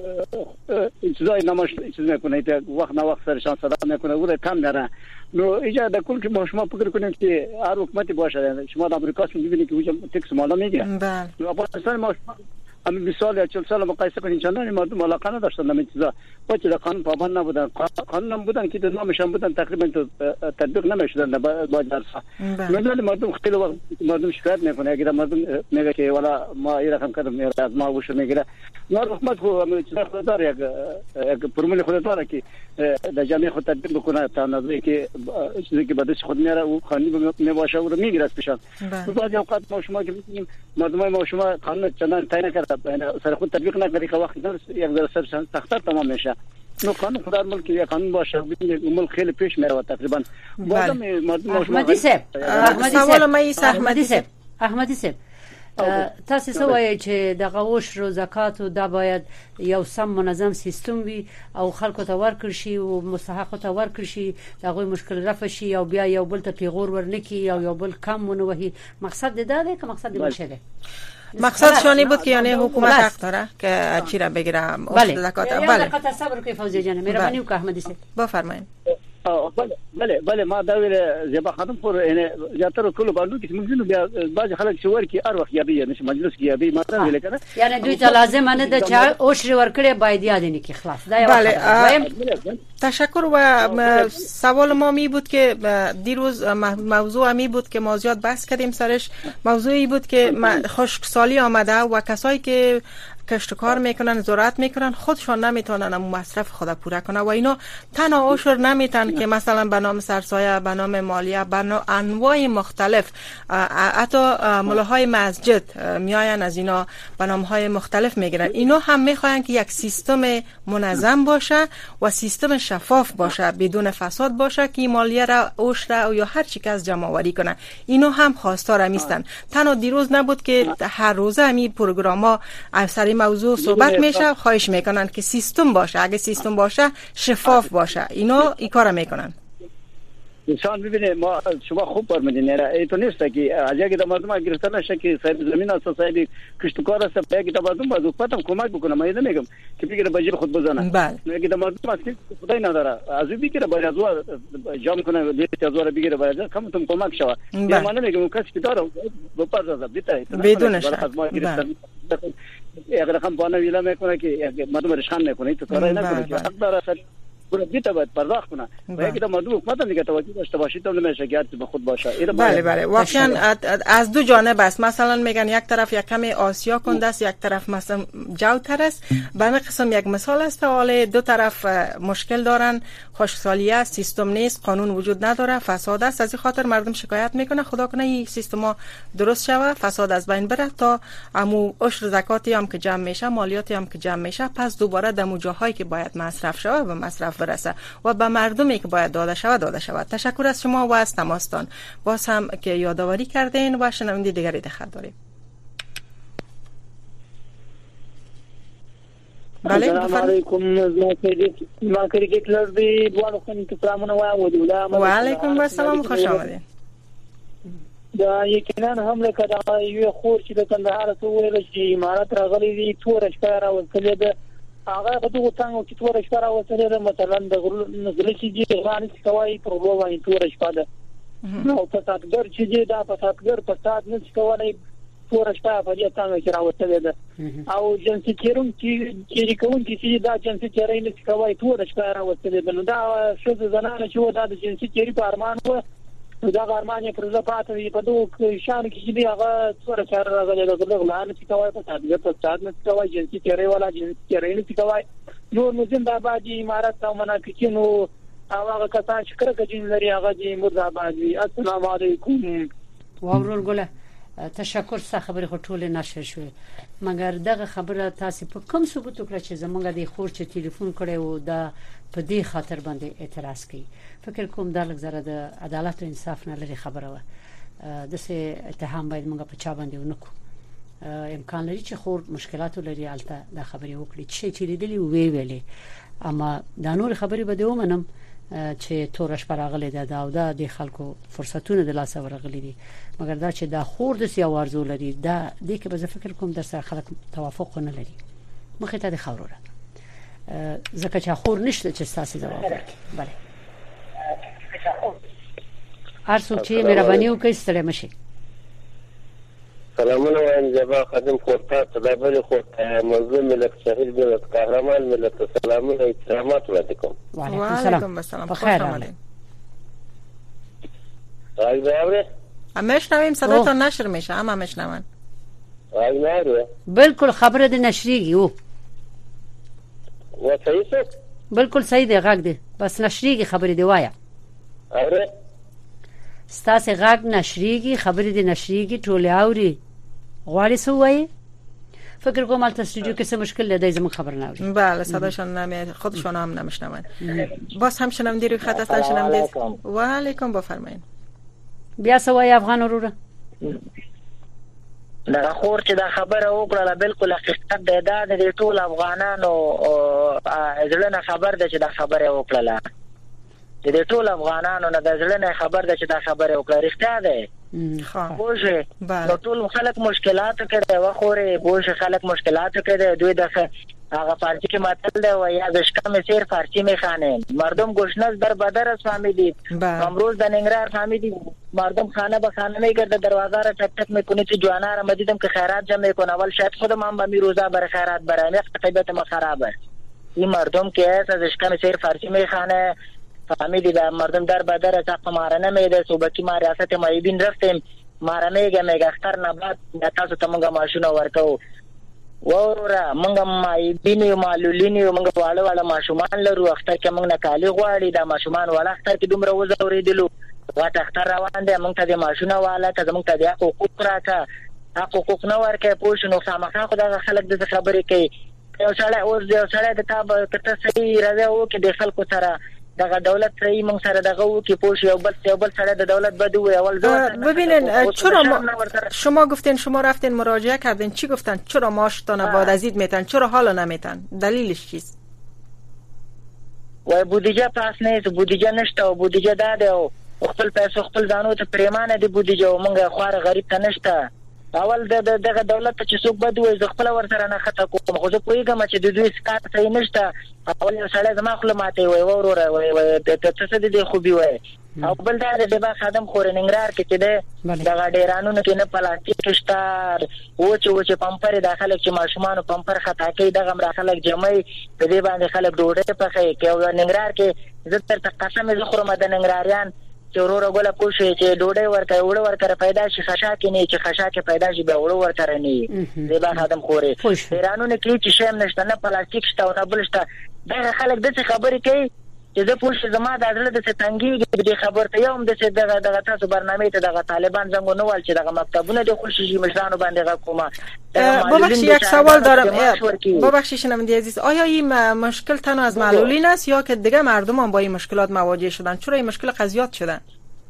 Speaker 6: یک چیزای نماش چیز میکنه ایت وقت نه وقت سرشان صدا میکنه و کم داره. نو ایجا در کل که ما شما فکر کنیم که هر حکومتی باشه شما در امریکا میبینید که وجه تکس مالا میگیره.
Speaker 4: بله
Speaker 6: افغانستان ما همین بیست سال یا چهل سال مقایسه کنیم چندان مردم علاقه نداشتن همین چیزا وقتی قانون پابند نبودن قانون هم بودن که نامشان بودن تقریبا تو تطبیق نمیشدن با جلسه. مثلا مردم خیلی وقت مردم شکایت میکنه اگر مردم میگه که والا ما این رقم کردم از ما وش میگیره. نه حکومت خو همین چیزا خود داره یک یک فرمول خود داره که در جامعه خود تطبیق بکنه تا نظری که چیزی که بعدش خود میاره و قانونی میباشه و رو میگیره از پیشان. بعضی اوقات ما شما که میگیم مردم ما شما قانون چندان تعیین کرده سر خود تطبیق نکردی که وقتی یک ذره سر سخت‌تر تمام میشه. نو قانون خود ملک یک قانون باشه ببینید ملک خیلی پیش میره تقریبا. بعدم
Speaker 3: احمدی صاحب احمدی
Speaker 4: سوال ما ایست احمدی صاحب
Speaker 3: احمدی صاحب تاسو سوای چې د غوښ رو زکات او د باید یو سم منظم سیستم وي او خلکو ته ورکړ شي او مستحق ته ورکړ شي دغه مشکل رفع شي او بیا یو بل ته پیغور ورنکي او یو بل کم ونوهي. مقصد دا دی که مقصد بل شه دی؟
Speaker 4: مقصد شانی بود که یعنی حکومت حق داره که چی را بگیره
Speaker 3: زکات. بله زکات صبر کوي فوزی جان مهرباني وکړه احمدی صاحب
Speaker 4: بفرمایئ.
Speaker 6: بله بله بله ما دا ویل زیبا خانم پر یعنی زیاتره کله باندې چې موږ نو بیا بعض خلک چې ورکی ار وخت یابي نشه مجلس کې یابي ما دا ویل کنه
Speaker 3: یعنی دوی ته لازم نه ده چې او شری ورکړي باید یاد نه کی خلاص دا
Speaker 4: بله تشکر. و سوال ما می بود که دیروز موضوع می بود که ما زیاد بحث کردیم سرش. موضوعی بود که خشکسالی آمده و کسایی که کشتکار میکنن زراعت میکنن خودشان نمیتونن اون مصرف خود پوره کنه و اینا تنها عشر نمیتن که مثلا به نام سرسایه به نام مالیه به نام انواع مختلف حتی ملاهای مسجد میاین از اینا به نام های مختلف میگیرن. اینا هم میخواین که یک سیستم منظم باشه و سیستم شفاف باشه بدون فساد باشه که مالیه را عشر یا هر چی که از جمع آوری کنه. اینا هم خواستار هستن. تنها دیروز نبود که هر روزه همین پروگراما سر موضوع صحبت میشه. خواهش میکنن که سیستم باشه. اگه سیستم باشه شفاف باشه اینا این کارا میکنن.
Speaker 6: انسان ببینه ما شما خوب فرمودین نه تو نیست که از یک مردم گرفتن نشه که صاحب زمین است صاحب کشتکار است یک مردم باز حکومت کمک بکنه. ما نمیگم که بگیره بجیر خود بزنه.
Speaker 4: بله
Speaker 6: یک مردم است که خدای نداره از بگیره باید از جام کنه لیست از ور بگیره باید کم تم کمک شوه. ما نمیگم کسی که داره بپرزه بیت
Speaker 4: بدون شک.
Speaker 6: یک رقم بانه ویلا میکنه که مردم رشخان میکنه تو کارای نکنه که حق داره برای دیتا باید پرداخت کنه و یکی دو مردم حکومت هم دیگه توجه داشته باشید تا نمیشه که به خود باشه.
Speaker 4: بله بله واقعا از دو جانب است. مثلا میگن یک طرف یک کمی آسیا کنده است یک طرف مثلا جوتر است. به این قسم یک مثال است. حالا دو طرف مشکل دارن. خشکسالی است، سیستم نیست، قانون وجود نداره، فساد است. از این خاطر مردم شکایت میکنه. خدا کنه این سیستم درست شوه، فساد از بین بره تا امو عشر زکاتی هم که جمع میشه، مالیاتی هم که جمع میشه، پس دوباره دمو جاهایی که باید مصرف شوه به مصرف برسه و به مردمی که باید داده شود داده شود. تشکر از شما و از تماستان. باز هم که یادآوری کردین و شنونده دیگری در خط داریم.
Speaker 5: بله السلام علیکم. ما کریکټر دی دوه خنې ته سلامونه وایم.
Speaker 4: و علیکم السلام، خوش آمدید.
Speaker 5: دا یقینا هم لکه دا یو خور چې د کندهار څخه ویل چې امارات راغلي دي تور شپه راوځلې ده هغه په دغه څنګه چې تور شپه راوځلې ده مثلا د غلط چې دي غانې کوي پرلو باندې تور شپه ده نو فسادګر چې دي دا فسادګر فساد نه کوي تور شپه په دې څنګه چې راوځلې ده او جنسي چیرون چې چې کوم چې دا جنسي چیرې نه کوي تور شپه راوځلې ده نو دا څه زنانه چې دا د جنسي چیرې په ارمان و دا غرمانه پر زپات وی په دوه شان کې دی هغه څوره چار راغلی د غلان چې کوي په تاسو په تاسو نه کوي جنسي چیرې ولا جنسي چیرې نه کوي نو نو زنده باد امارات او منافقینو او هغه کسان چې کرکه جین لري هغه دې مرزا وي. السلام علیکم.
Speaker 3: واورول ګله تشکر څه خبره خټول نشر شوې مګر دغه خبره تاسو په کوم ثبوت وکړه چې زمونږ د خور چې ټلیفون کړي او دا په دې خاطر باندې اعتراض کوي؟ فکر کوم دا لږ زره د عدالت او انصاف نه لري خبره و. د سه اتهام باید موږ په چا باندې ونکو. امکان لري چې خور مشکلات لري البته دا خبره وکړي چې چې لیدلی وی ویلې اما دا نور خبره به دومنم چې تورش پراغله ده دا او دا د خلکو فرصتونه د لاس ورغلي دي مګر دا چې دا خور د سیا ورزو لري دا د کې به زه فکر کوم در سره خلک توافق نه لري مخه ته د خوروره زکه چې خور نشته چې تاسو جواب ورکړي. بله ارسو چې مهرباني وکړئ ستړي مشي.
Speaker 6: سلامونه وایم جبا خادم خورتا تدابیر خورتا موضوع ملت شهید ملت قهرمان ملت سلامونه احترامات علیکم.
Speaker 3: و علیکم السلام. بخیر آمدید.
Speaker 6: آی بابره
Speaker 4: همشنویم صداتون نشر میشه اما همشنون.
Speaker 6: آی ناره
Speaker 3: بالکل خبره د نشریږي او
Speaker 6: و صحیح څه
Speaker 3: بالکل صحیح دی غږ دی بس نشریږي خبره دی وایا.
Speaker 6: اره
Speaker 3: ستاسو غږ نشریږي خبره دی نشریږي ټول اوري غواړي سو وای فکر کوم البته استودیو کې څه مشکل لدی زمون خبر نه اوري.
Speaker 4: بله صداشون نمی خودشون هم نمیشنون. باز هم شنونده روی خط هستن. شنونده و علیکم بفرمایید.
Speaker 3: بیا سوای افغان وروره
Speaker 9: دا خور چې دا خبره وکړه بالکل حقیقت دی دا د ټول افغانانو ځلنه خبر ده چې دا خبره وکړه د ټول افغانانو نه د ځلنه خبر ده چې دا خبره وکړه رښتیا ده.
Speaker 4: ها
Speaker 9: بوجه نو ټول خلک مشکلات کړي و خوره بوجه خلک مشکلات کړي دوی دغه هغه فارسی کې متل دی و یا دشکم سیر فارسی میخانه مردم گشنز در بدر از فهمیدید امروز در ننگرهار فهمیدید مردم خانه به خانه میگرده دروازه را تک تک میکنه تو جوانا را مدیدم که خیرات جمع میکنه اول شاید خودم هم به می روزه بر خیرات برای یک طبیعت ما خرابه این مردم که است از دشکم سیر فارسی میخانه فهمیدید مردم در بدر از حق مارنه میده صوبکی ما ریاست مایبین رفتیم مارا میگه میگه اختر نبات تاسو ته مونږه ماشونه ورکو وره مونږه مایبین یو معلولین یو مونږه واړه واړه ماشومان لرو اختر کې مونږ نه کالی غواړي دا ماشومان واړه اختر کې دومره وزوریدلو واټ اختر روان دي مونږ ته د ماشونه والا ته مونږ ته د حقوق راکا حقوق نه ورکه پوښ نو خامخا خدای خلک د خبرې کوي یو سړی اوس یو سړی د تاب کته صحیح راځي او کې د خلکو سره دغه دولت صحیح مونږ سره دغه و کې پوښ یو بل یو بل سره د دولت بدو اول
Speaker 4: ببینین چرا ما شما گفتین شما رفتین مراجعه کردین چی گفتن چرا ماشتون بعد از عید میتن چرا حالا نمیتن دلیلش چیست؟
Speaker 9: و بودجه پاس نیست بودجه نشته او بودجه داده او خپل پیسې خپل ځانو ته پریمانه دی بودجه او مونږه خوار غریب ته نشته اول د دغه دولت ته چې څوک بدو ز خپل ورسره نه خطا کوم خو زه پوهیږم چې د دوی سکات صحیح نشته اول یو سړی زما خپل ماته وي وروره وي ته څه دي خوبي وي او بل دا د با خادم خور ننګرهار کې چې دغه ډیرانونو کې نه پلاستیک شته او چې او چې پمپر داخله چې ماشومان پمپر خطا کوي دغه مر خلک جمعي په دې باندې خلک ډوډۍ پخې کوي ننګرهار کې زه تر قسم زه خورم د ننګرهاریان چې ورور غوله کوشي چې ډوډۍ ورکړي وړ ورکړي پیدا شي خشا کې نه چې خشا کې پیدا شي به وړ ورکړي نه دې با خادم خوري ایرانونه کې چې شیم نشته نه پلاستیک شته او نه بل شته دا خلک د څه خبرې کوي چې زه پوښتنه زما د اړه د څه تنګي د خبر ته یوم د څه دغه دغه تاسو برنامه ته دغه طالبان څنګه نو ول چې دغه مکتبونه د خوشي مشرانو باندې غوښمه
Speaker 4: ببخشید یک سوال دارم ببخشید شنونده عزیز آیا این مشکل تنها از معلولین است یا که دیگه مردم هم با این مشکلات مواجه شدن چرا این مشکل قضیات شدن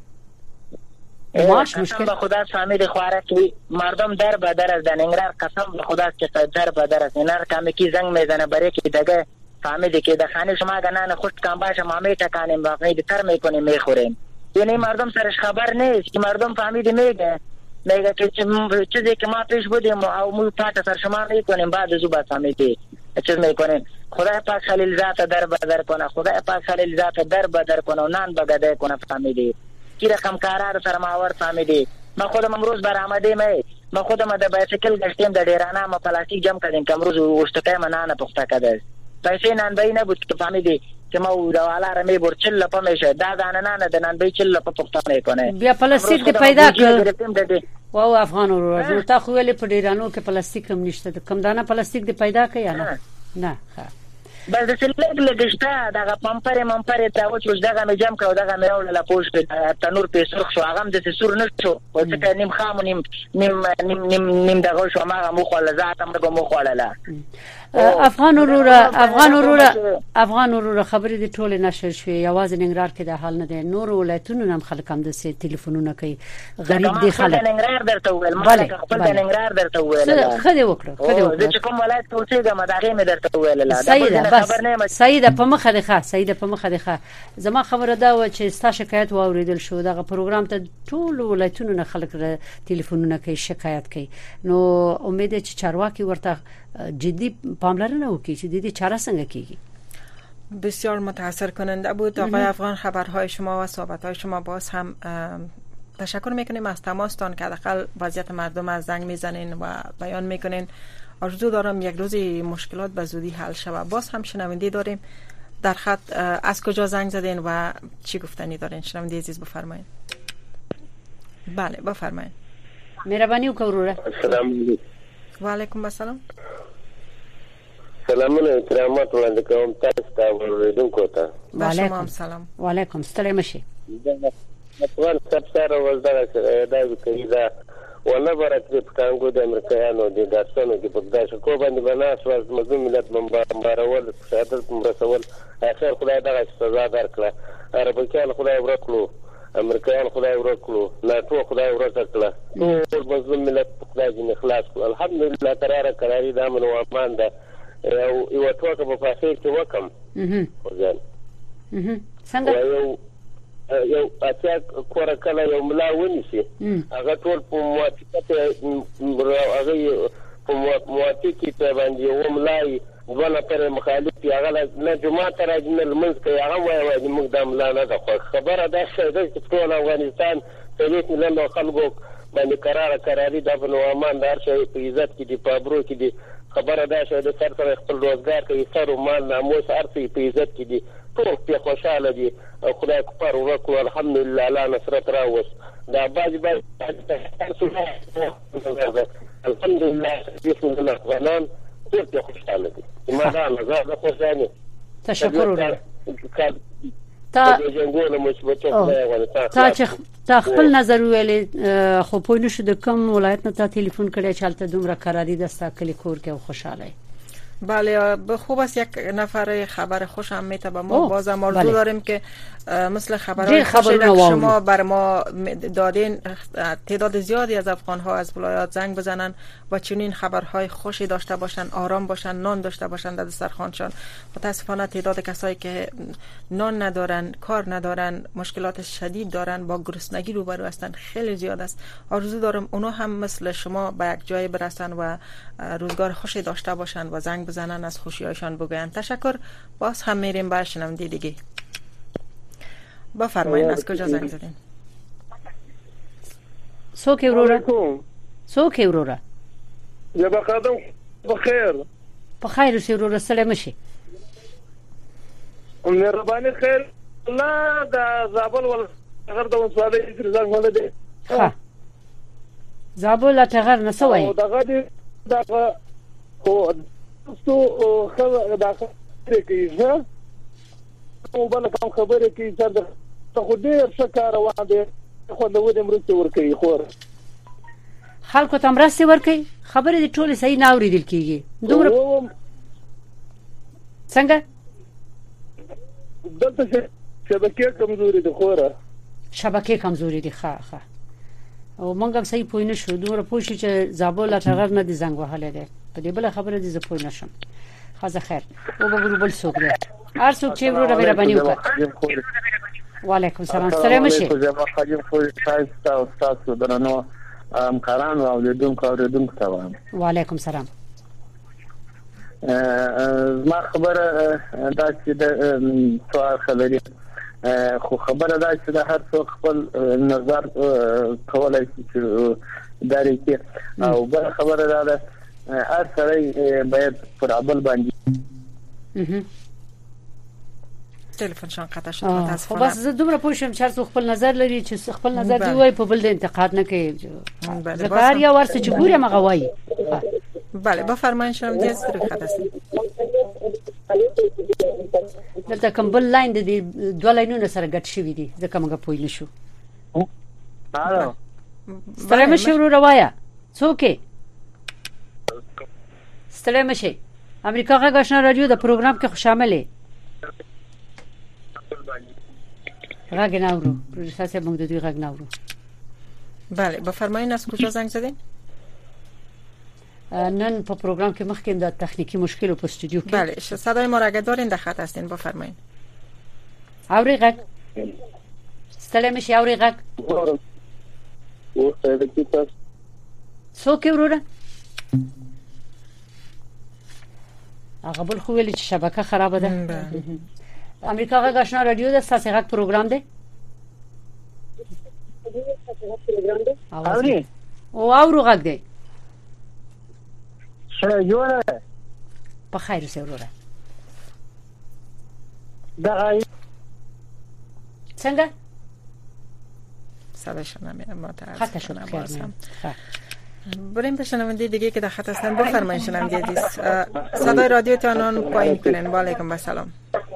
Speaker 9: ماش مشکل به خدا فهمید خواره که مردم در بدر از دننگرار قسم به خدا که در بدر از اینار کمی کی زنگ میزنه برای که دیگه فهمیدی که د خانه شما گنان خوش کام باشه ما میټکانیم باقی د تر میکنیم میخوریم یعنی مردم سرش خبر نیست که مردم فهمیدی میگه میگه که چیزی که ما پیش بودیم او مو پات سر شما میکنیم بعد زوبا فهمیدی چیز میکنیم خدای پاک خلیل ذات در بدر کنه خدای پاک خلیل ذات در بدر کنه و نان بگده کنه فهمیدی کی رقم کارا سر ماور فهمیدی ما خودم امروز برآمده می ما خودم د بایسیکل گشتیم د ډیرانا ما پلاستیک جمع کردیم که امروز وشتکای منانه پخته کده پیسې نن به نه بود که فهمیدی که ما دواله رمې برچل په میشه دا دانه نه د نن به چل په پښتانه کنه
Speaker 3: بیا پلاستیک دی پیدا کړ واو افغان ورو تاسو ویلې په ډیرانو کې پلاستیک هم نشته کم دانه پلاستیک دی پیدا کړ یا نه نه ها
Speaker 9: بس د سلګ لګشته دغه پمپر ممپر ته و چې دغه مې جام کړو دغه مې اول لا پوښت تنور په سرخ شو هغه د سور نه شو او څنګه نیم خام نیم نیم نیم نیم دغه شو ما مو خو لزات هم مو خړله
Speaker 3: افغان وروره افغان وروره افغان وروره خبرې د ټوله نشر شوې یوازې ننګرهار کې د حال نه دی نور ولایتونو هم خلک هم د سي ټلیفونونه کوي غریب دي خلک
Speaker 9: ننګرهار درته وویل مالک خپل ننګرهار درته وویل
Speaker 3: خدي وکړه خدي وکړه
Speaker 9: چې کوم ولایت توڅېګه مداغې مې درته وویل لا
Speaker 3: سیده بس سیده په مخه ده ښه سیده په مخه ده ښه زما خبره دا و چې ستا شکایت واوریدل شو دغه پروګرام ته ټول ولایتونو نه خلک ټلیفونونه کوي شکایت کوي نو امید چې چارواکي ورته جدی پاملرنه وکړي چې د دې چاره څنګه کیږي.
Speaker 4: بسیار متاثر کننده بود آقای افغان خبرهای شما و صحبت‌های شما. باز هم تشکر میکنیم از تماستان که حداقل وضعیت مردم از زنگ میزنین و بیان میکنین. آرزو دارم یک روزی مشکلات به زودی حل شود. باز هم شنونده داریم در خط. از کجا زنگ زدین و چی گفتنی دارین؟ شنونده عزیز بفرمایید. بله بفرمایید.
Speaker 3: مهربانی وکړئ.
Speaker 6: السلام علیکم.
Speaker 4: و علیکم السلام.
Speaker 6: سلامونه احترامات وړاندې کوم تاسو ته ورېدونکو ته.
Speaker 4: وعلیکم السلام.
Speaker 3: وعلیکم ستړي مشي.
Speaker 6: افغان سبساره ولدغه دا کوي دا ولا برکت په کانګو د امریکایانو د داسونو کې په داسې کو باندې بناس واز مزوم ملت بمبارول شهادت مرسول اخر خدای دغه سزا درکړه عربکان خدای ورکړو امریکایان خدای ورکړو ناتو خدای ورکړه ټول مزوم ملت خدای دې خلاص کړ. الحمدلله قرار قراری د امن او امان ده یو یو ټوکه په فاصله کې وکم ورځل
Speaker 3: څنګه
Speaker 6: یو یو اته کور کله یو ملا ونیسي هغه ټول په موافقت هغه په موافقت ته باندې یو ملای ونه پر مخالف هغه نه جمعه تر اجنه المنځ کې هغه وایي موږ د ملا نه ده خبره ده چې ټول افغانستان ثلاث مليون خلکو باندې قرار قراری د امن او امان دار شي په عزت کې دی په ابرو کې دی خبره ده چې د سر سره خپل روزګار کوي سر او مال ناموس ارثي په عزت کې دی ټول په خوشاله دي خدای کوپر ورکو الحمدلله الله نصرت راوس دا باج باج الحمدلله بسم الله الرحمن ټول په خوشاله دي ما دا نه زه خوشاله
Speaker 3: تشکر تا تا چې تا خپل نظر ویلې خو پوه نشو د کوم ولایت نه تا ټلیفون کړی چې البته دومره قراری دستا کلی کور کې او خوشاله.
Speaker 4: بله به خوب است یک نفر خبر خوش هم میته به ما. بازم آرزو بله. داریم که مثل خبرهای خوشی که شما بر ما دادین تعداد زیادی از افغان ها از ولایات زنگ بزنن و چنین خبرهای خوشی داشته باشن آرام باشن نان داشته باشن در دسترخوانشان. متاسفانه تعداد کسایی که نان ندارن کار ندارن مشکلات شدید دارن با گرسنگی روبرو هستن خیلی زیاد است. آرزو دارم اونا هم مثل شما به یک جای برسن و روزگار خوشی داشته باشن و زنگ بزنن از خوشی‌هاشان بگوین. تشکر. باز هم میریم به شنونده دیگه. بفرمایید از کجا زنگ زدین؟
Speaker 3: سوک اورورا سوک اورورا
Speaker 10: یا بقدم بخیر
Speaker 3: بخیر اوسې اورورا سلام شي
Speaker 10: مهرباني خیر لا دا زابل ول غیر د وساده چې زنګ ولده
Speaker 3: ها زابل ټغر نه سوې
Speaker 10: دغه دې دغه خو څو خبره دا کوي ها او بل کوم خبره کوي چې د خو ډېر څه کار روان دي خو د ودې مرسته ورکوي خو
Speaker 3: خلکو ته مرسته ورکوي خبره دې ټوله صحیح نه اوریدل کیږي دومره څنګه
Speaker 10: دلته شبکه کمزوري دي خو
Speaker 3: شبکه کمزوري دي ښه ښه او مونږ هم صحیح پوه نه شو دومره پوه شو چې زابل ټغر نه دي زنګ وهلی دی په دې بله خبره دې زه پوه نه شم. ښه خیر وبګورو بل څوک دی هر څوک چې وروره مهرباني وکړه. وعلیکم السلام ستړی مشئ.
Speaker 1: زما خاجم خو تاسو او تاسو درنو همکاران او لیدونکو او لیدونکو ته وایم.
Speaker 3: وعلیکم السلام.
Speaker 1: زما خبره دا چې د سوال خبرې خو خبره دا چې د هر څوک خپل نظر کولای شي چې داري کې او بل خبره دا ده هر سړی باید پر عمل باندې
Speaker 4: تلفن شان قطع شد متاسفانه.
Speaker 3: خب بس زه دومره پوه شم چې هر څوک خپل نظر لري چې خپل نظر دی وای په بل د انتقاد نه کوي. ذکر یا ورسې چې ګوري مغه وای.
Speaker 4: بله بفرمایید شما دیز رو خط هستید.
Speaker 3: دلته کوم بل لاین د دې دوه لاینونو سره ګډ شوی دی ځکه موږ پوه نشو.
Speaker 6: هالو
Speaker 3: ستړی مشي وروره وایا څوک یې؟ ستړی مشي. امریکا غږ آشنا رادیو د پروګرام کې شامل یې. غږ نه اورو پروډوسر صاحب موږ د دوی غږ نه اورو.
Speaker 4: بله بفرمایید از کجا زنگ زدین؟
Speaker 3: نن په پروګرام کې مخکې د تخنیکی مشکل په استودیو کې.
Speaker 4: بله صدای ما را اگه دارین در خط هستین بفرمایید.
Speaker 3: اوري غږ ستړی مشي اوري غږ څوک وروره؟ هغه بل خو ویل چې شبکه خراب ده. امریکا غږ آشنا رادیو د ساسي غږ پروګرام دی.
Speaker 5: اوري
Speaker 3: او اورو غږ دی.
Speaker 5: شه جوړه
Speaker 3: په خیر سره وروره.
Speaker 5: دا
Speaker 3: څنګه؟
Speaker 4: صدای شما ما
Speaker 3: خط شما بازم.
Speaker 4: بریم به شنونده دیگه که در خط هستن بفرمایید شنونده عزیز. صدای رادیو تانون پایین کنین. و علیکم السلام.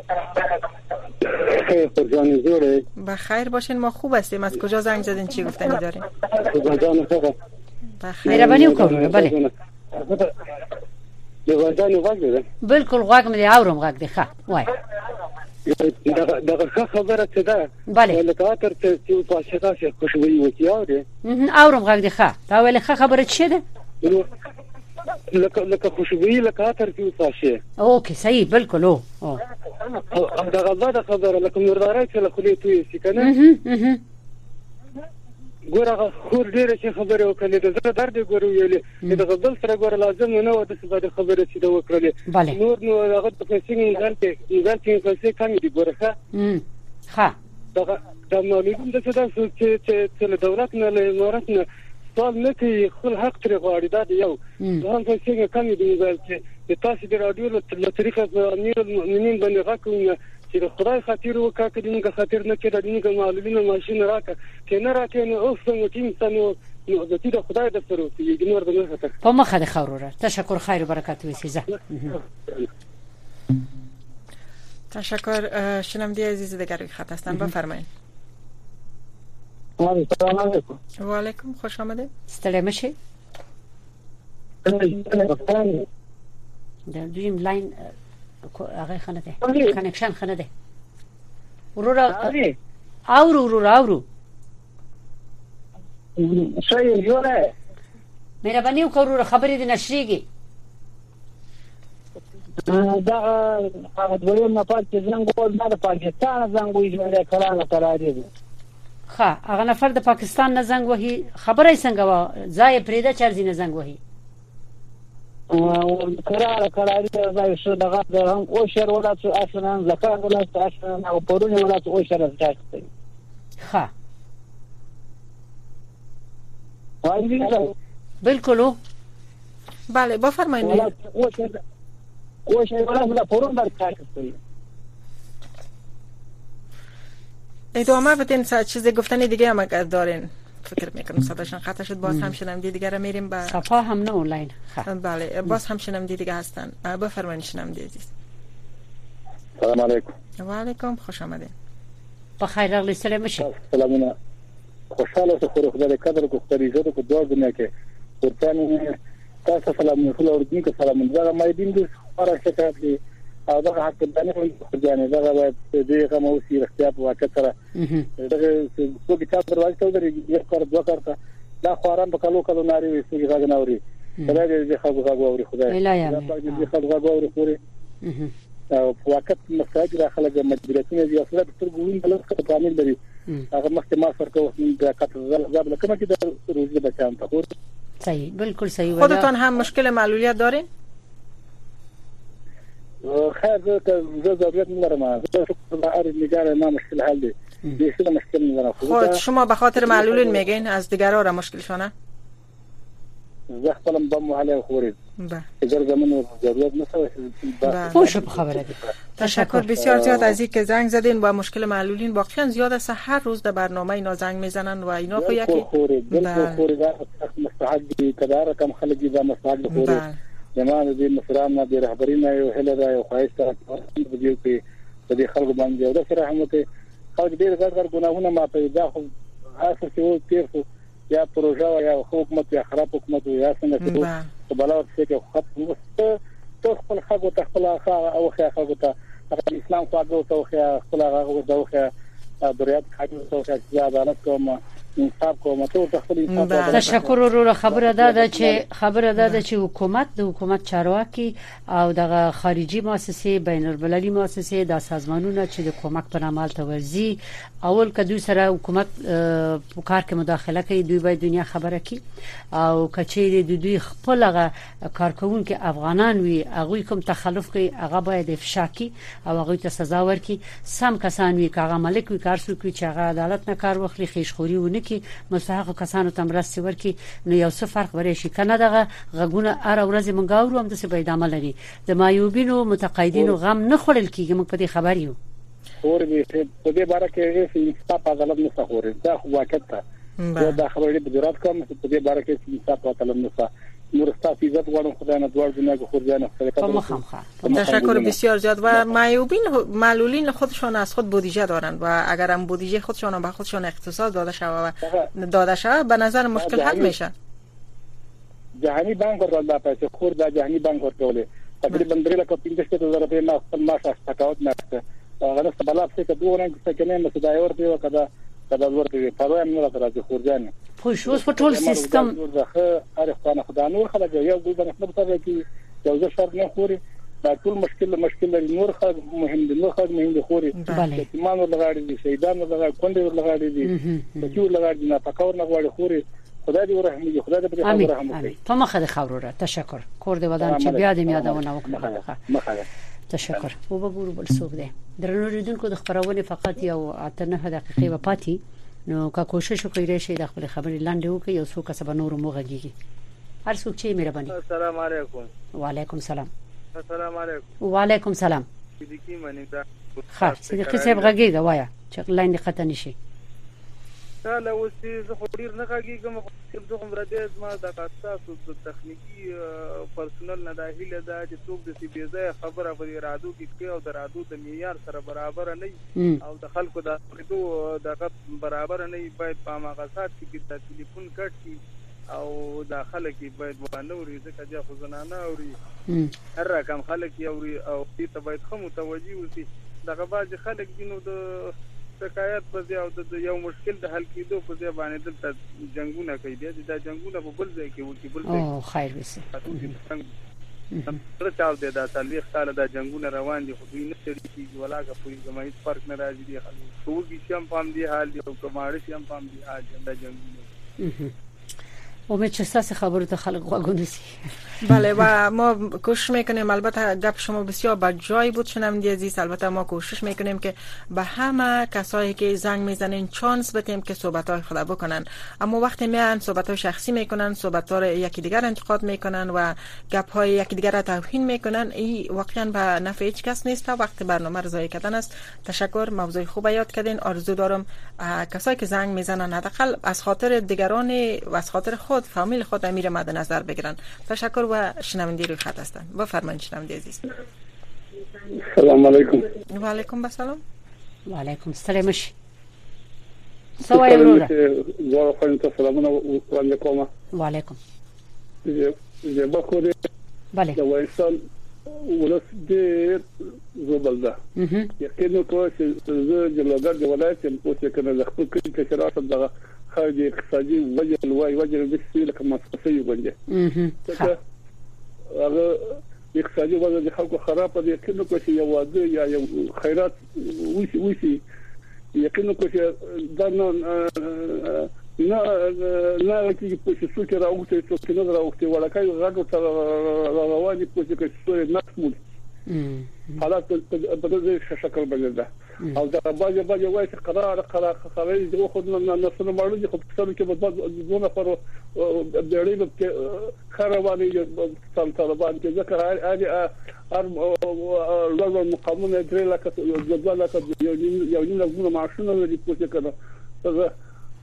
Speaker 6: خیر فرجان زوره.
Speaker 4: بخیر باشین ما خوب هستیم. از کجا زنگ زدین چی گفتنی دارین؟
Speaker 6: فرجان خوبه.
Speaker 3: بخیر. مهربانی وکړئ. بله.
Speaker 6: لغوانجانو غږ دی.
Speaker 3: بالکل غږ مې اورم غږ دی ښه وای.
Speaker 6: دغه دغه خبره څه ده؟
Speaker 3: بله.
Speaker 6: لکه تر چې په شکا شي خوشبوئی وتی اوري.
Speaker 3: اورم غږ دی ښه. دا ویل ښه خبره څه ده؟
Speaker 6: لکه لکه خوشبوئی لکه تر چې په شي.
Speaker 3: اوکې صحیح بالکل او. او
Speaker 6: دغه بده خبره لکه مردارای چې له خولې توی شي کنه. ګوره خور ډیره چې خبره وکړلې د زړه درد ګورو ویلې د غبل سره ګوره لازم نه و د څه خبره چې دا وکړلې نور نو هغه د پیسې نه ځل ځل چې پیسې کمی دي ګوره ښه
Speaker 3: ښه
Speaker 6: دا د معلوم د څه د چې چې له دولت نه له امارات نه سوال نه کوي خپل حق ترې غواړي دا یو هم پیسې کمی دي ځل چې تاسو د رادیو له طریقه امیر المؤمنین باندې غاکو چې خدای خاطر وکړه کله موږ خاطر نه کړه دغه معلومینه ماشين راکړه چې نه راکې نو اوس نو ټیم څنګه نو د دې خدای د سره یې نور د نه خاطر
Speaker 3: په مخه د خوروره تشکر خیر و برکت وسیزه.
Speaker 4: تشکر. شنونده عزیز دیگر خط هستن بفرمایید.
Speaker 5: سلام علیکم.
Speaker 4: و علیکم خوش آمدید.
Speaker 3: ستړی مشي. د دویم لاین هغه خنه ده کنکشن خنه ده وروره اورو وروره اورو
Speaker 5: شي جوړه
Speaker 3: مهرباني وکړه خبرې دې نشریږي.
Speaker 5: دا هغه دویم نه پات چې زنګ ول نه د پاکستان زنګ وی جوړه کړه کړه دې
Speaker 3: ښه هغه نفر د پاکستان نه زنګ وهي خبره څنګه وا ځای پریده چرځي نه زنګ وهي
Speaker 5: قرار قرار دا شو دغه هم او شر ولا څه اصلا زکات ولا څه اصلا او پرونه ولا څه او شر زکات کوي.
Speaker 3: ها بالکل
Speaker 4: بله بفرمایید.
Speaker 5: او شر او شر ولا پرونه زکات کوي.
Speaker 4: ادامه بدین ساعت چیز گفتنی دیگه هم اگر دارین فکر میکنم صداشون خطا شد باز هم شنونده دیگه را میریم با
Speaker 3: صفا هم نه اونلاین.
Speaker 4: بله باز هم شنونده دیگه هستن بفرمایید شنونده عزیز.
Speaker 6: سلام علیکم.
Speaker 4: و علیکم خوش آمدید.
Speaker 3: بخیر راغلی سلام مشه.
Speaker 6: سلامونه. خوشاله اوسه خو خدای قدر کو خدای عزت کو دعا دنیا کې ورته تاسو سلام خو اردن کې سلام زغه مې دین د خبره شکایت دي او دا حق باندې خو ځانې دا به دغه مو سي اختیار واکه سره دغه څو کتاب دروازه درې یو کار دوه کارته دا خوران په کلو کلو ناري سږي غاګ نوري خدای دې خلک غاګ اوري خدای دا دې خلک غاګ اوري خوري او په وخت مساج را خلک مدیریتونه دي اصله تر ګوین بل څه تعامل لري هغه مخکې ما سره کوم د کټ زاب لکه چې د روزي بچان ته خور
Speaker 3: صحیح بالکل صحیح.
Speaker 4: خودتون هم مشکل معلولیت دارین؟
Speaker 6: خیر زه ضرورت ندارم زه شکر نگار ما مشکل حل دی بیشتر مشکل ندارم.
Speaker 4: خود شما به خاطر معلولین میگین از دیگرها را مشکلشونه؟
Speaker 6: زه خپلم بم وهله خورید
Speaker 4: بله
Speaker 6: اگر زمانه ضرورت نشه
Speaker 3: خوش خبره دی.
Speaker 4: تشکر بسیار زیاد از اینکه زنگ زدین. با مشکل معلولین واقعا زیاد است هر روز در برنامه اینا زنگ میزنن و اینا خو یکی
Speaker 6: خورید بالکل خورید مستحق دی کدار کم خلک دی مستحق خورید
Speaker 10: زمانه د مشران نه د رهبری نه یو هله دا یو خواهش سره په دې کې په دې خلکو باندې یو د رحمت خلک ډېر غړ غړ ګناهونه ما پیدا خو اخر کې و تیر خو یا پروژه یا حکومت یا خراب حکومت یا څنګه چې بلاوت څخه خط ته خپل خلکو ته خپل او خلکو ته اسلام خواږه او خپل هغه دوخه دریات خاطر او چې عدالت کوم انصاف کوم ته خپل انصاف
Speaker 3: تشکر ورو خبره ده چې خبره ده چې حکومت د حکومت چارواکي او د خارجي مؤسسې بین المللي مؤسسې د سازمانونو چې د کومک په نامه تورزي اول کدو سره حکومت په کار کې مداخله کوي دوی باید دنیا خبره کړي او کچېری د دوی خپل هغه کارکونکو افغانان وي هغه کوم تخلف کوي هغه باید افشا کړي او هغه ته سزا ورکړي سم کسان وي هغه ملک وي کارسو کوي چې هغه عدالت نه کار وخلي خیشخوري ونه کی مستحق کسانو ته مرستي ورکړي نو یو څه فرق ورې شي کنه دغه غږونه هر ورځ مونږ اورو هم د څه پیدا ملري د مایوبینو متقاعدینو غم نه خورل کیږي موږ په دې خبر یو
Speaker 10: اور دې په دې باره کې چې انصاف عدالت نه څخوري دا واقعیت ده دا خبرې د جرات کوم په دې باره کې چې انصاف عدالت نه څخه نورستا عزت غواړم خدای نه دوړ دنیا کو خورجانه
Speaker 4: تشکر بسیار زیاد و معیوبین معلولین خودشان از خود بودجه دارند و اگر هم بودجه خودشان به خودشان اختصاص داده شود و داده شود به نظر مشکل حل میشه.
Speaker 10: جهانی بانک ورته پیسې خور دا جهانی بانک ورته تقریبا درې لک پنځه هزار روپۍ نه خپل معاش تقاعد نه هغه څه بلاب څه دوه رنګ څه کنه مې صداي ورته وکړه دا ورته پروام نه راځي خورجانه
Speaker 3: خوش اوس په ټول سیستم
Speaker 10: ځخه هر خانه خدانو خلک یو ګل باندې خپل تر کې یو ځل شرط نه خوري دا ټول مشکل مشکل نور خلک مهم دي نور خلک مهم دي خوري ایمان ولغاړي دي شهیدان ولغاړي کونډې ولغاړي دي چې ولغاړي نه پکاور نه غواړي خوري خدای دې ورحمي خدای دې پر خبره رحم وکړي
Speaker 3: په مخه د خبرو تشکر کور دې ودان چې بیا دې یادونه وکړه
Speaker 10: مخه
Speaker 3: تشکر او وګورو بل څوک دی درنو ریدونکو د خبرونه فقط یو اته نه دقیقې و پاتې نو کا کوشش وکړئ چې د خپل خبرې لاندې وکړئ یو څوک سبا نور موغږي هر څوک چې مهرباني
Speaker 11: السلام علیکم
Speaker 3: وعلیکم السلام
Speaker 11: السلام علیکم
Speaker 3: وعلیکم السلام
Speaker 11: صدیقی منی دا
Speaker 3: ښه صدیقی صاحب غږیږه وایا چې لاندې خطا نشي
Speaker 11: دا له اوسې زه خو ډیر نه غږیږم خو زه هم راځم ما د تاسو د تخنیکی پرسونل نه داخله ده چې څوک د سی بي ځای خبره په رادو کې کوي او د رادو د معیار سره برابر نه او د خلکو د خدو دغه برابر نه باید په مغاسات کې د ټلیفون کټ کی او د خلک باید ونوري ځکه چې خو زنانه اوري هر رقم خلک اوري او دې ته باید خو متوجي وسی دغه باز خلک دینو د شکایت په ځای او د یو مشکل د حل کېدو په ځای باندې د جنگونه کوي دا جنگونه په بل ځای کې وکی بل ځای
Speaker 3: او خیر وسی
Speaker 11: تر چاو دې دا تاریخ کال دا جنگونه روان دي خو دوی نه چړي ولاګه پوری زمای فرق نه راځي دي خو ټول کې هم پام دي حال دي او کماړ هم پام دي حال دا جنگونه
Speaker 3: امید چه ساس خبرو تا خلق واگونه سی
Speaker 4: بله و ما کوشش میکنیم البته گپ شما بسیار با جای بود شنونده عزیز البته ما کوشش میکنیم که به همه کسایی که زنگ میزنین چانس بدیم که صحبت‌های خود بکنن اما وقتی میان صحبت‌های شخصی میکنن صحبت‌ها یکی دیگر انتقاد میکنن و گپ‌های یکی دیگر را توهین میکنن این واقعا به نفع هیچ کس نیست وقت برنامه رو ضایع کردن است تشکر موضوع خوب یاد کردین آرزو دارم کسایی که زنگ میزنن حداقل از خاطر دیگران و از خاطر خود فامیل خود امیر مد نظر بگیرن تشکر و شنونده روی خط هستن بفرمایید شنونده عزیز
Speaker 10: السلام علیکم
Speaker 4: و علیکم السلام
Speaker 3: و علیکم السلام سوای ورور
Speaker 10: زه خو ته سلامونه وعلیکم
Speaker 3: و علیکم
Speaker 10: زه به خو دې
Speaker 3: بله
Speaker 10: د وایسان ولس دې زوبل ده یقینو کوم چې زه جلګر د ولایت په څیر کنه خپل کې شرایط دغه خارج اقتصادي وجه الواي وجه د سیل کوم څه باندې اها هغه اقتصادي وضع د خلکو خراب دي کله کوم یو واده یا یو خیرات وشي وشي یقینو کوم دا نه نه نه چې په څه کې راوځي چې څنګه راوځي ولکه غاټو تر رواني په څه کې څه نه سمول حالات په دې شکل باندې ده او دا باج باج وایي چې قرار قرار قرار دې خو نه نه څه معلومه دي خو په څه کې په دونه پر د اړین په خرواني څل طالبان کې ذکر هغه ار لږ مقامونه درې لکه د لکه یو نه نه معاشونه لري په څه کنه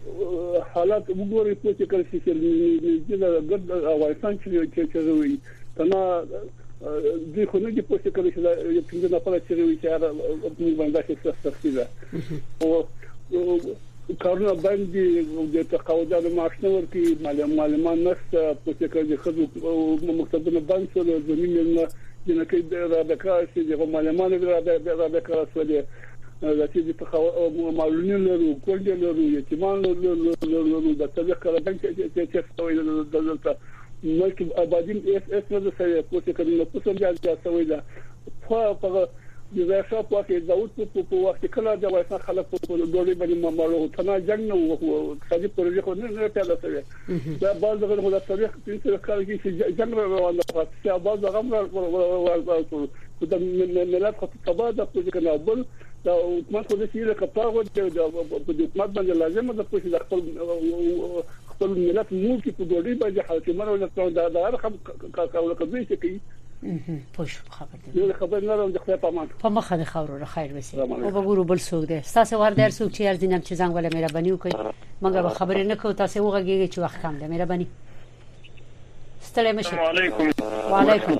Speaker 10: حالات وګوري په څه کې چې د ګډ افغانستان چې چې کنه دي خو نه دي پوښتنه کوي چې یو څنګه نه پاره چې وي چې موږ باندې څه سختي ده او کارونه باندې د تقاعد معاشنور کې معلومات نشته پوښتنه کوي خو مکتبونه باندې سره زمينه نه کې د راکړه چې د معلوماتو د راکړه سره د چې تقاعد معلومین له کول له یتیمان له د تذکر باندې چې چې څه دلته ملک آبادین اس اس نه سره پوښتنه کوي نو څه ځای ځای سوي ده په په د زړه په کې داوود په په وخت کله د وایسا خلک په ډولې باندې مامالو ته جنگ نه وو خدي پروژه خو نه پیدا شوی دا بعض دغه خو د تاریخ په څیر کار کې چې جنگ روانه ده چې بعض هغه ورته د ملت خو تبادل په کنه بل دا حکومت خو د سیره کپاغو د حکومت باندې لازم ده چې د خپل خپل ملت مو کې په ډولې باندې حاکمان ولته دا د هر کار کوي چې کوي
Speaker 3: پوښ خبر دې
Speaker 10: یو خبر نه راځي خو په مان
Speaker 3: په مخه د خبرو خیر وسی او وګورو بل څوک دی تاسو ور در څوک چې ارزینم چې څنګه ولا مهرباني وکړي مګر خبرې نه کوو تاسو وګورئ چې وخت کم دی مهرباني ستړي مشه
Speaker 12: السلام علیکم
Speaker 3: وعلیکم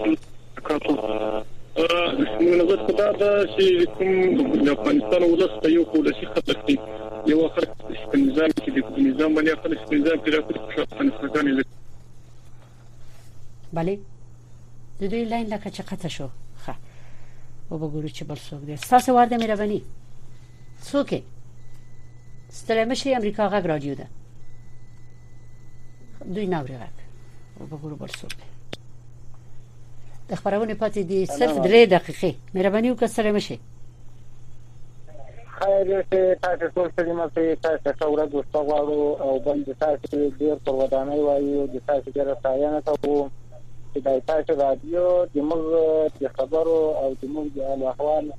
Speaker 12: من غوښتل خدای دا چې کوم د افغانستان ولست یو پولیسي خطر دی یو اخر نظام چې د نظام باندې خپل نظام پیدا کړی افغانستان
Speaker 3: بله د دوی لاین لکه چې قطع شو ښه او وګورو چې بل څوک دی تاسو ورته مهرباني څوک ستړي مشه امریکا غږ رادیو ده دوی ناوړي غږ او وګورو بل څوک دی د خبرونه پاتې دي صرف درې دقیقې مهرباني وکړئ ستړي مشه
Speaker 9: خیر ته تاسو ټول سره مته تاسو څوره دوستو غواړو او بل تاسو ډیر پر ودانۍ وایي د تاسو سره ساينه کوو چې د تاسو رادیو د موږ د خبرو او د موږ د احوال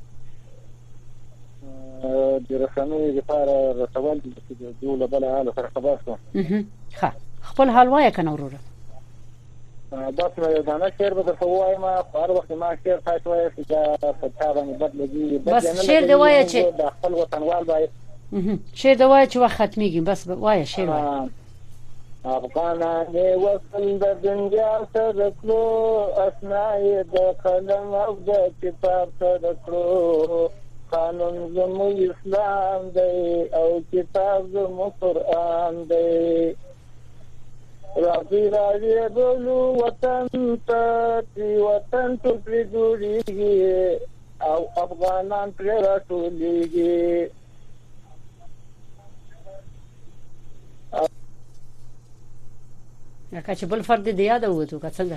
Speaker 9: د رسنۍ لپاره رسول د دوله بل حال سره خبر شو
Speaker 3: ښه خپل حال وایې کنه وروره
Speaker 9: بس نو دا نه شعر به تاسو وایي ما هر وخت ما شعر تاسو وایي چې په تا باندې بدلږي
Speaker 3: بس شعر دی وایي چې
Speaker 9: د خپل وطنوال وایي
Speaker 3: شعر دی وایي چې وخت ختميږي بس وایي شعر وایي
Speaker 9: افغانان وصل د دنیا سره کړو اسنای د قلم او د کتاب سره کړو قانون زمو اسلام دی او کتاب زمو قرآن دی راځي راځي بولو وطن ته وطن ته پرېږدي او افغانان پرې راټولېږي
Speaker 3: که چې بل فرد دی یاد وته که څنګه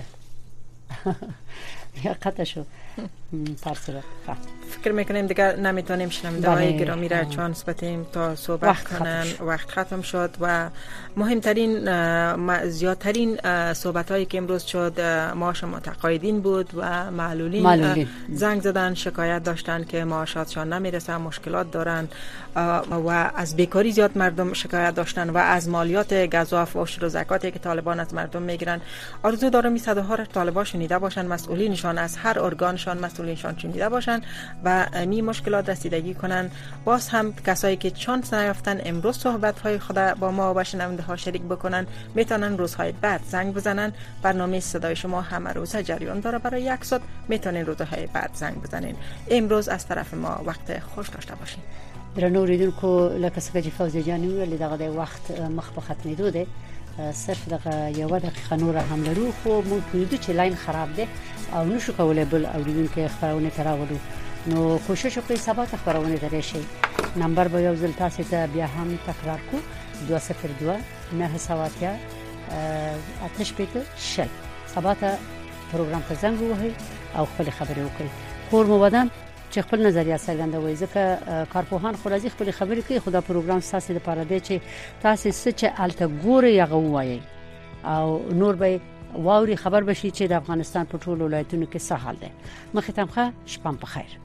Speaker 3: یا قطع شو پرسره
Speaker 4: فکر میکنیم دیگر نمیتونیم شنونده‌های گرامی را چانس بدیم تا صحبت وقت کنن ختم وقت ختم شد و مهمترین زیادترین صحبت‌هایی که امروز شد معاش متقاعدین بود و معلولین, معلولین زنگ زدن شکایت داشتن که معاشاتشان نمیرسه مشکلات دارن و از بیکاری زیاد مردم شکایت داشتن و از مالیات گزاف و عشر و زکاتی که طالبان از مردم میگیرن. آرزو دارم این صداها را طالبان شنیده باشن، مسئولینشان از هر ارگانشان مسئولینشان شنیده باشن و می مشکلات رسیدگی کنن. باز هم کسایی که چانس نیافتن امروز صحبت های خود با ما و شنونده ها شریک بکنن میتونن روزهای بعد زنگ بزنن. برنامه صدای شما همه روزه جریان داره، برای یک ساعت میتونین روزهای بعد زنگ بزنین. امروز از طرف ما وقت خوش داشته باشین.
Speaker 3: درنو اوریدونکو لکه څنګه چې فوزي جان ویل دغه د وخت مخ په ختمېدو دی، صرف دغه یو دقیقه نور هم لرو، خو مونږ ویډیو چې لاین خراب دی او نشو کولای بل اوریدونکو خبرونه تراولو، نو کوشش وکړئ سبا ته خبرونه درې شي. نمبر به یو ځل تاسو ته بیا هم تکرار کو دو صفر دو نه سواتیا آتش پیته شل. سبا ته پروګرام ته زنګ ووهئ او خپل خبرې وکړئ. خور مو ودان چې خپل نظریه څرګندوي، ځکه کارپوهان خو راځي خپل خبرې کوي، خو دا پروګرام ساسي لپاره دی چې تاسو څه الته ګوري هغه وایي او نور به واوري خبر بشي چې د افغانستان په ټولو ولایتونو کې څه حال دی. مخه تمخه شپه په خیر.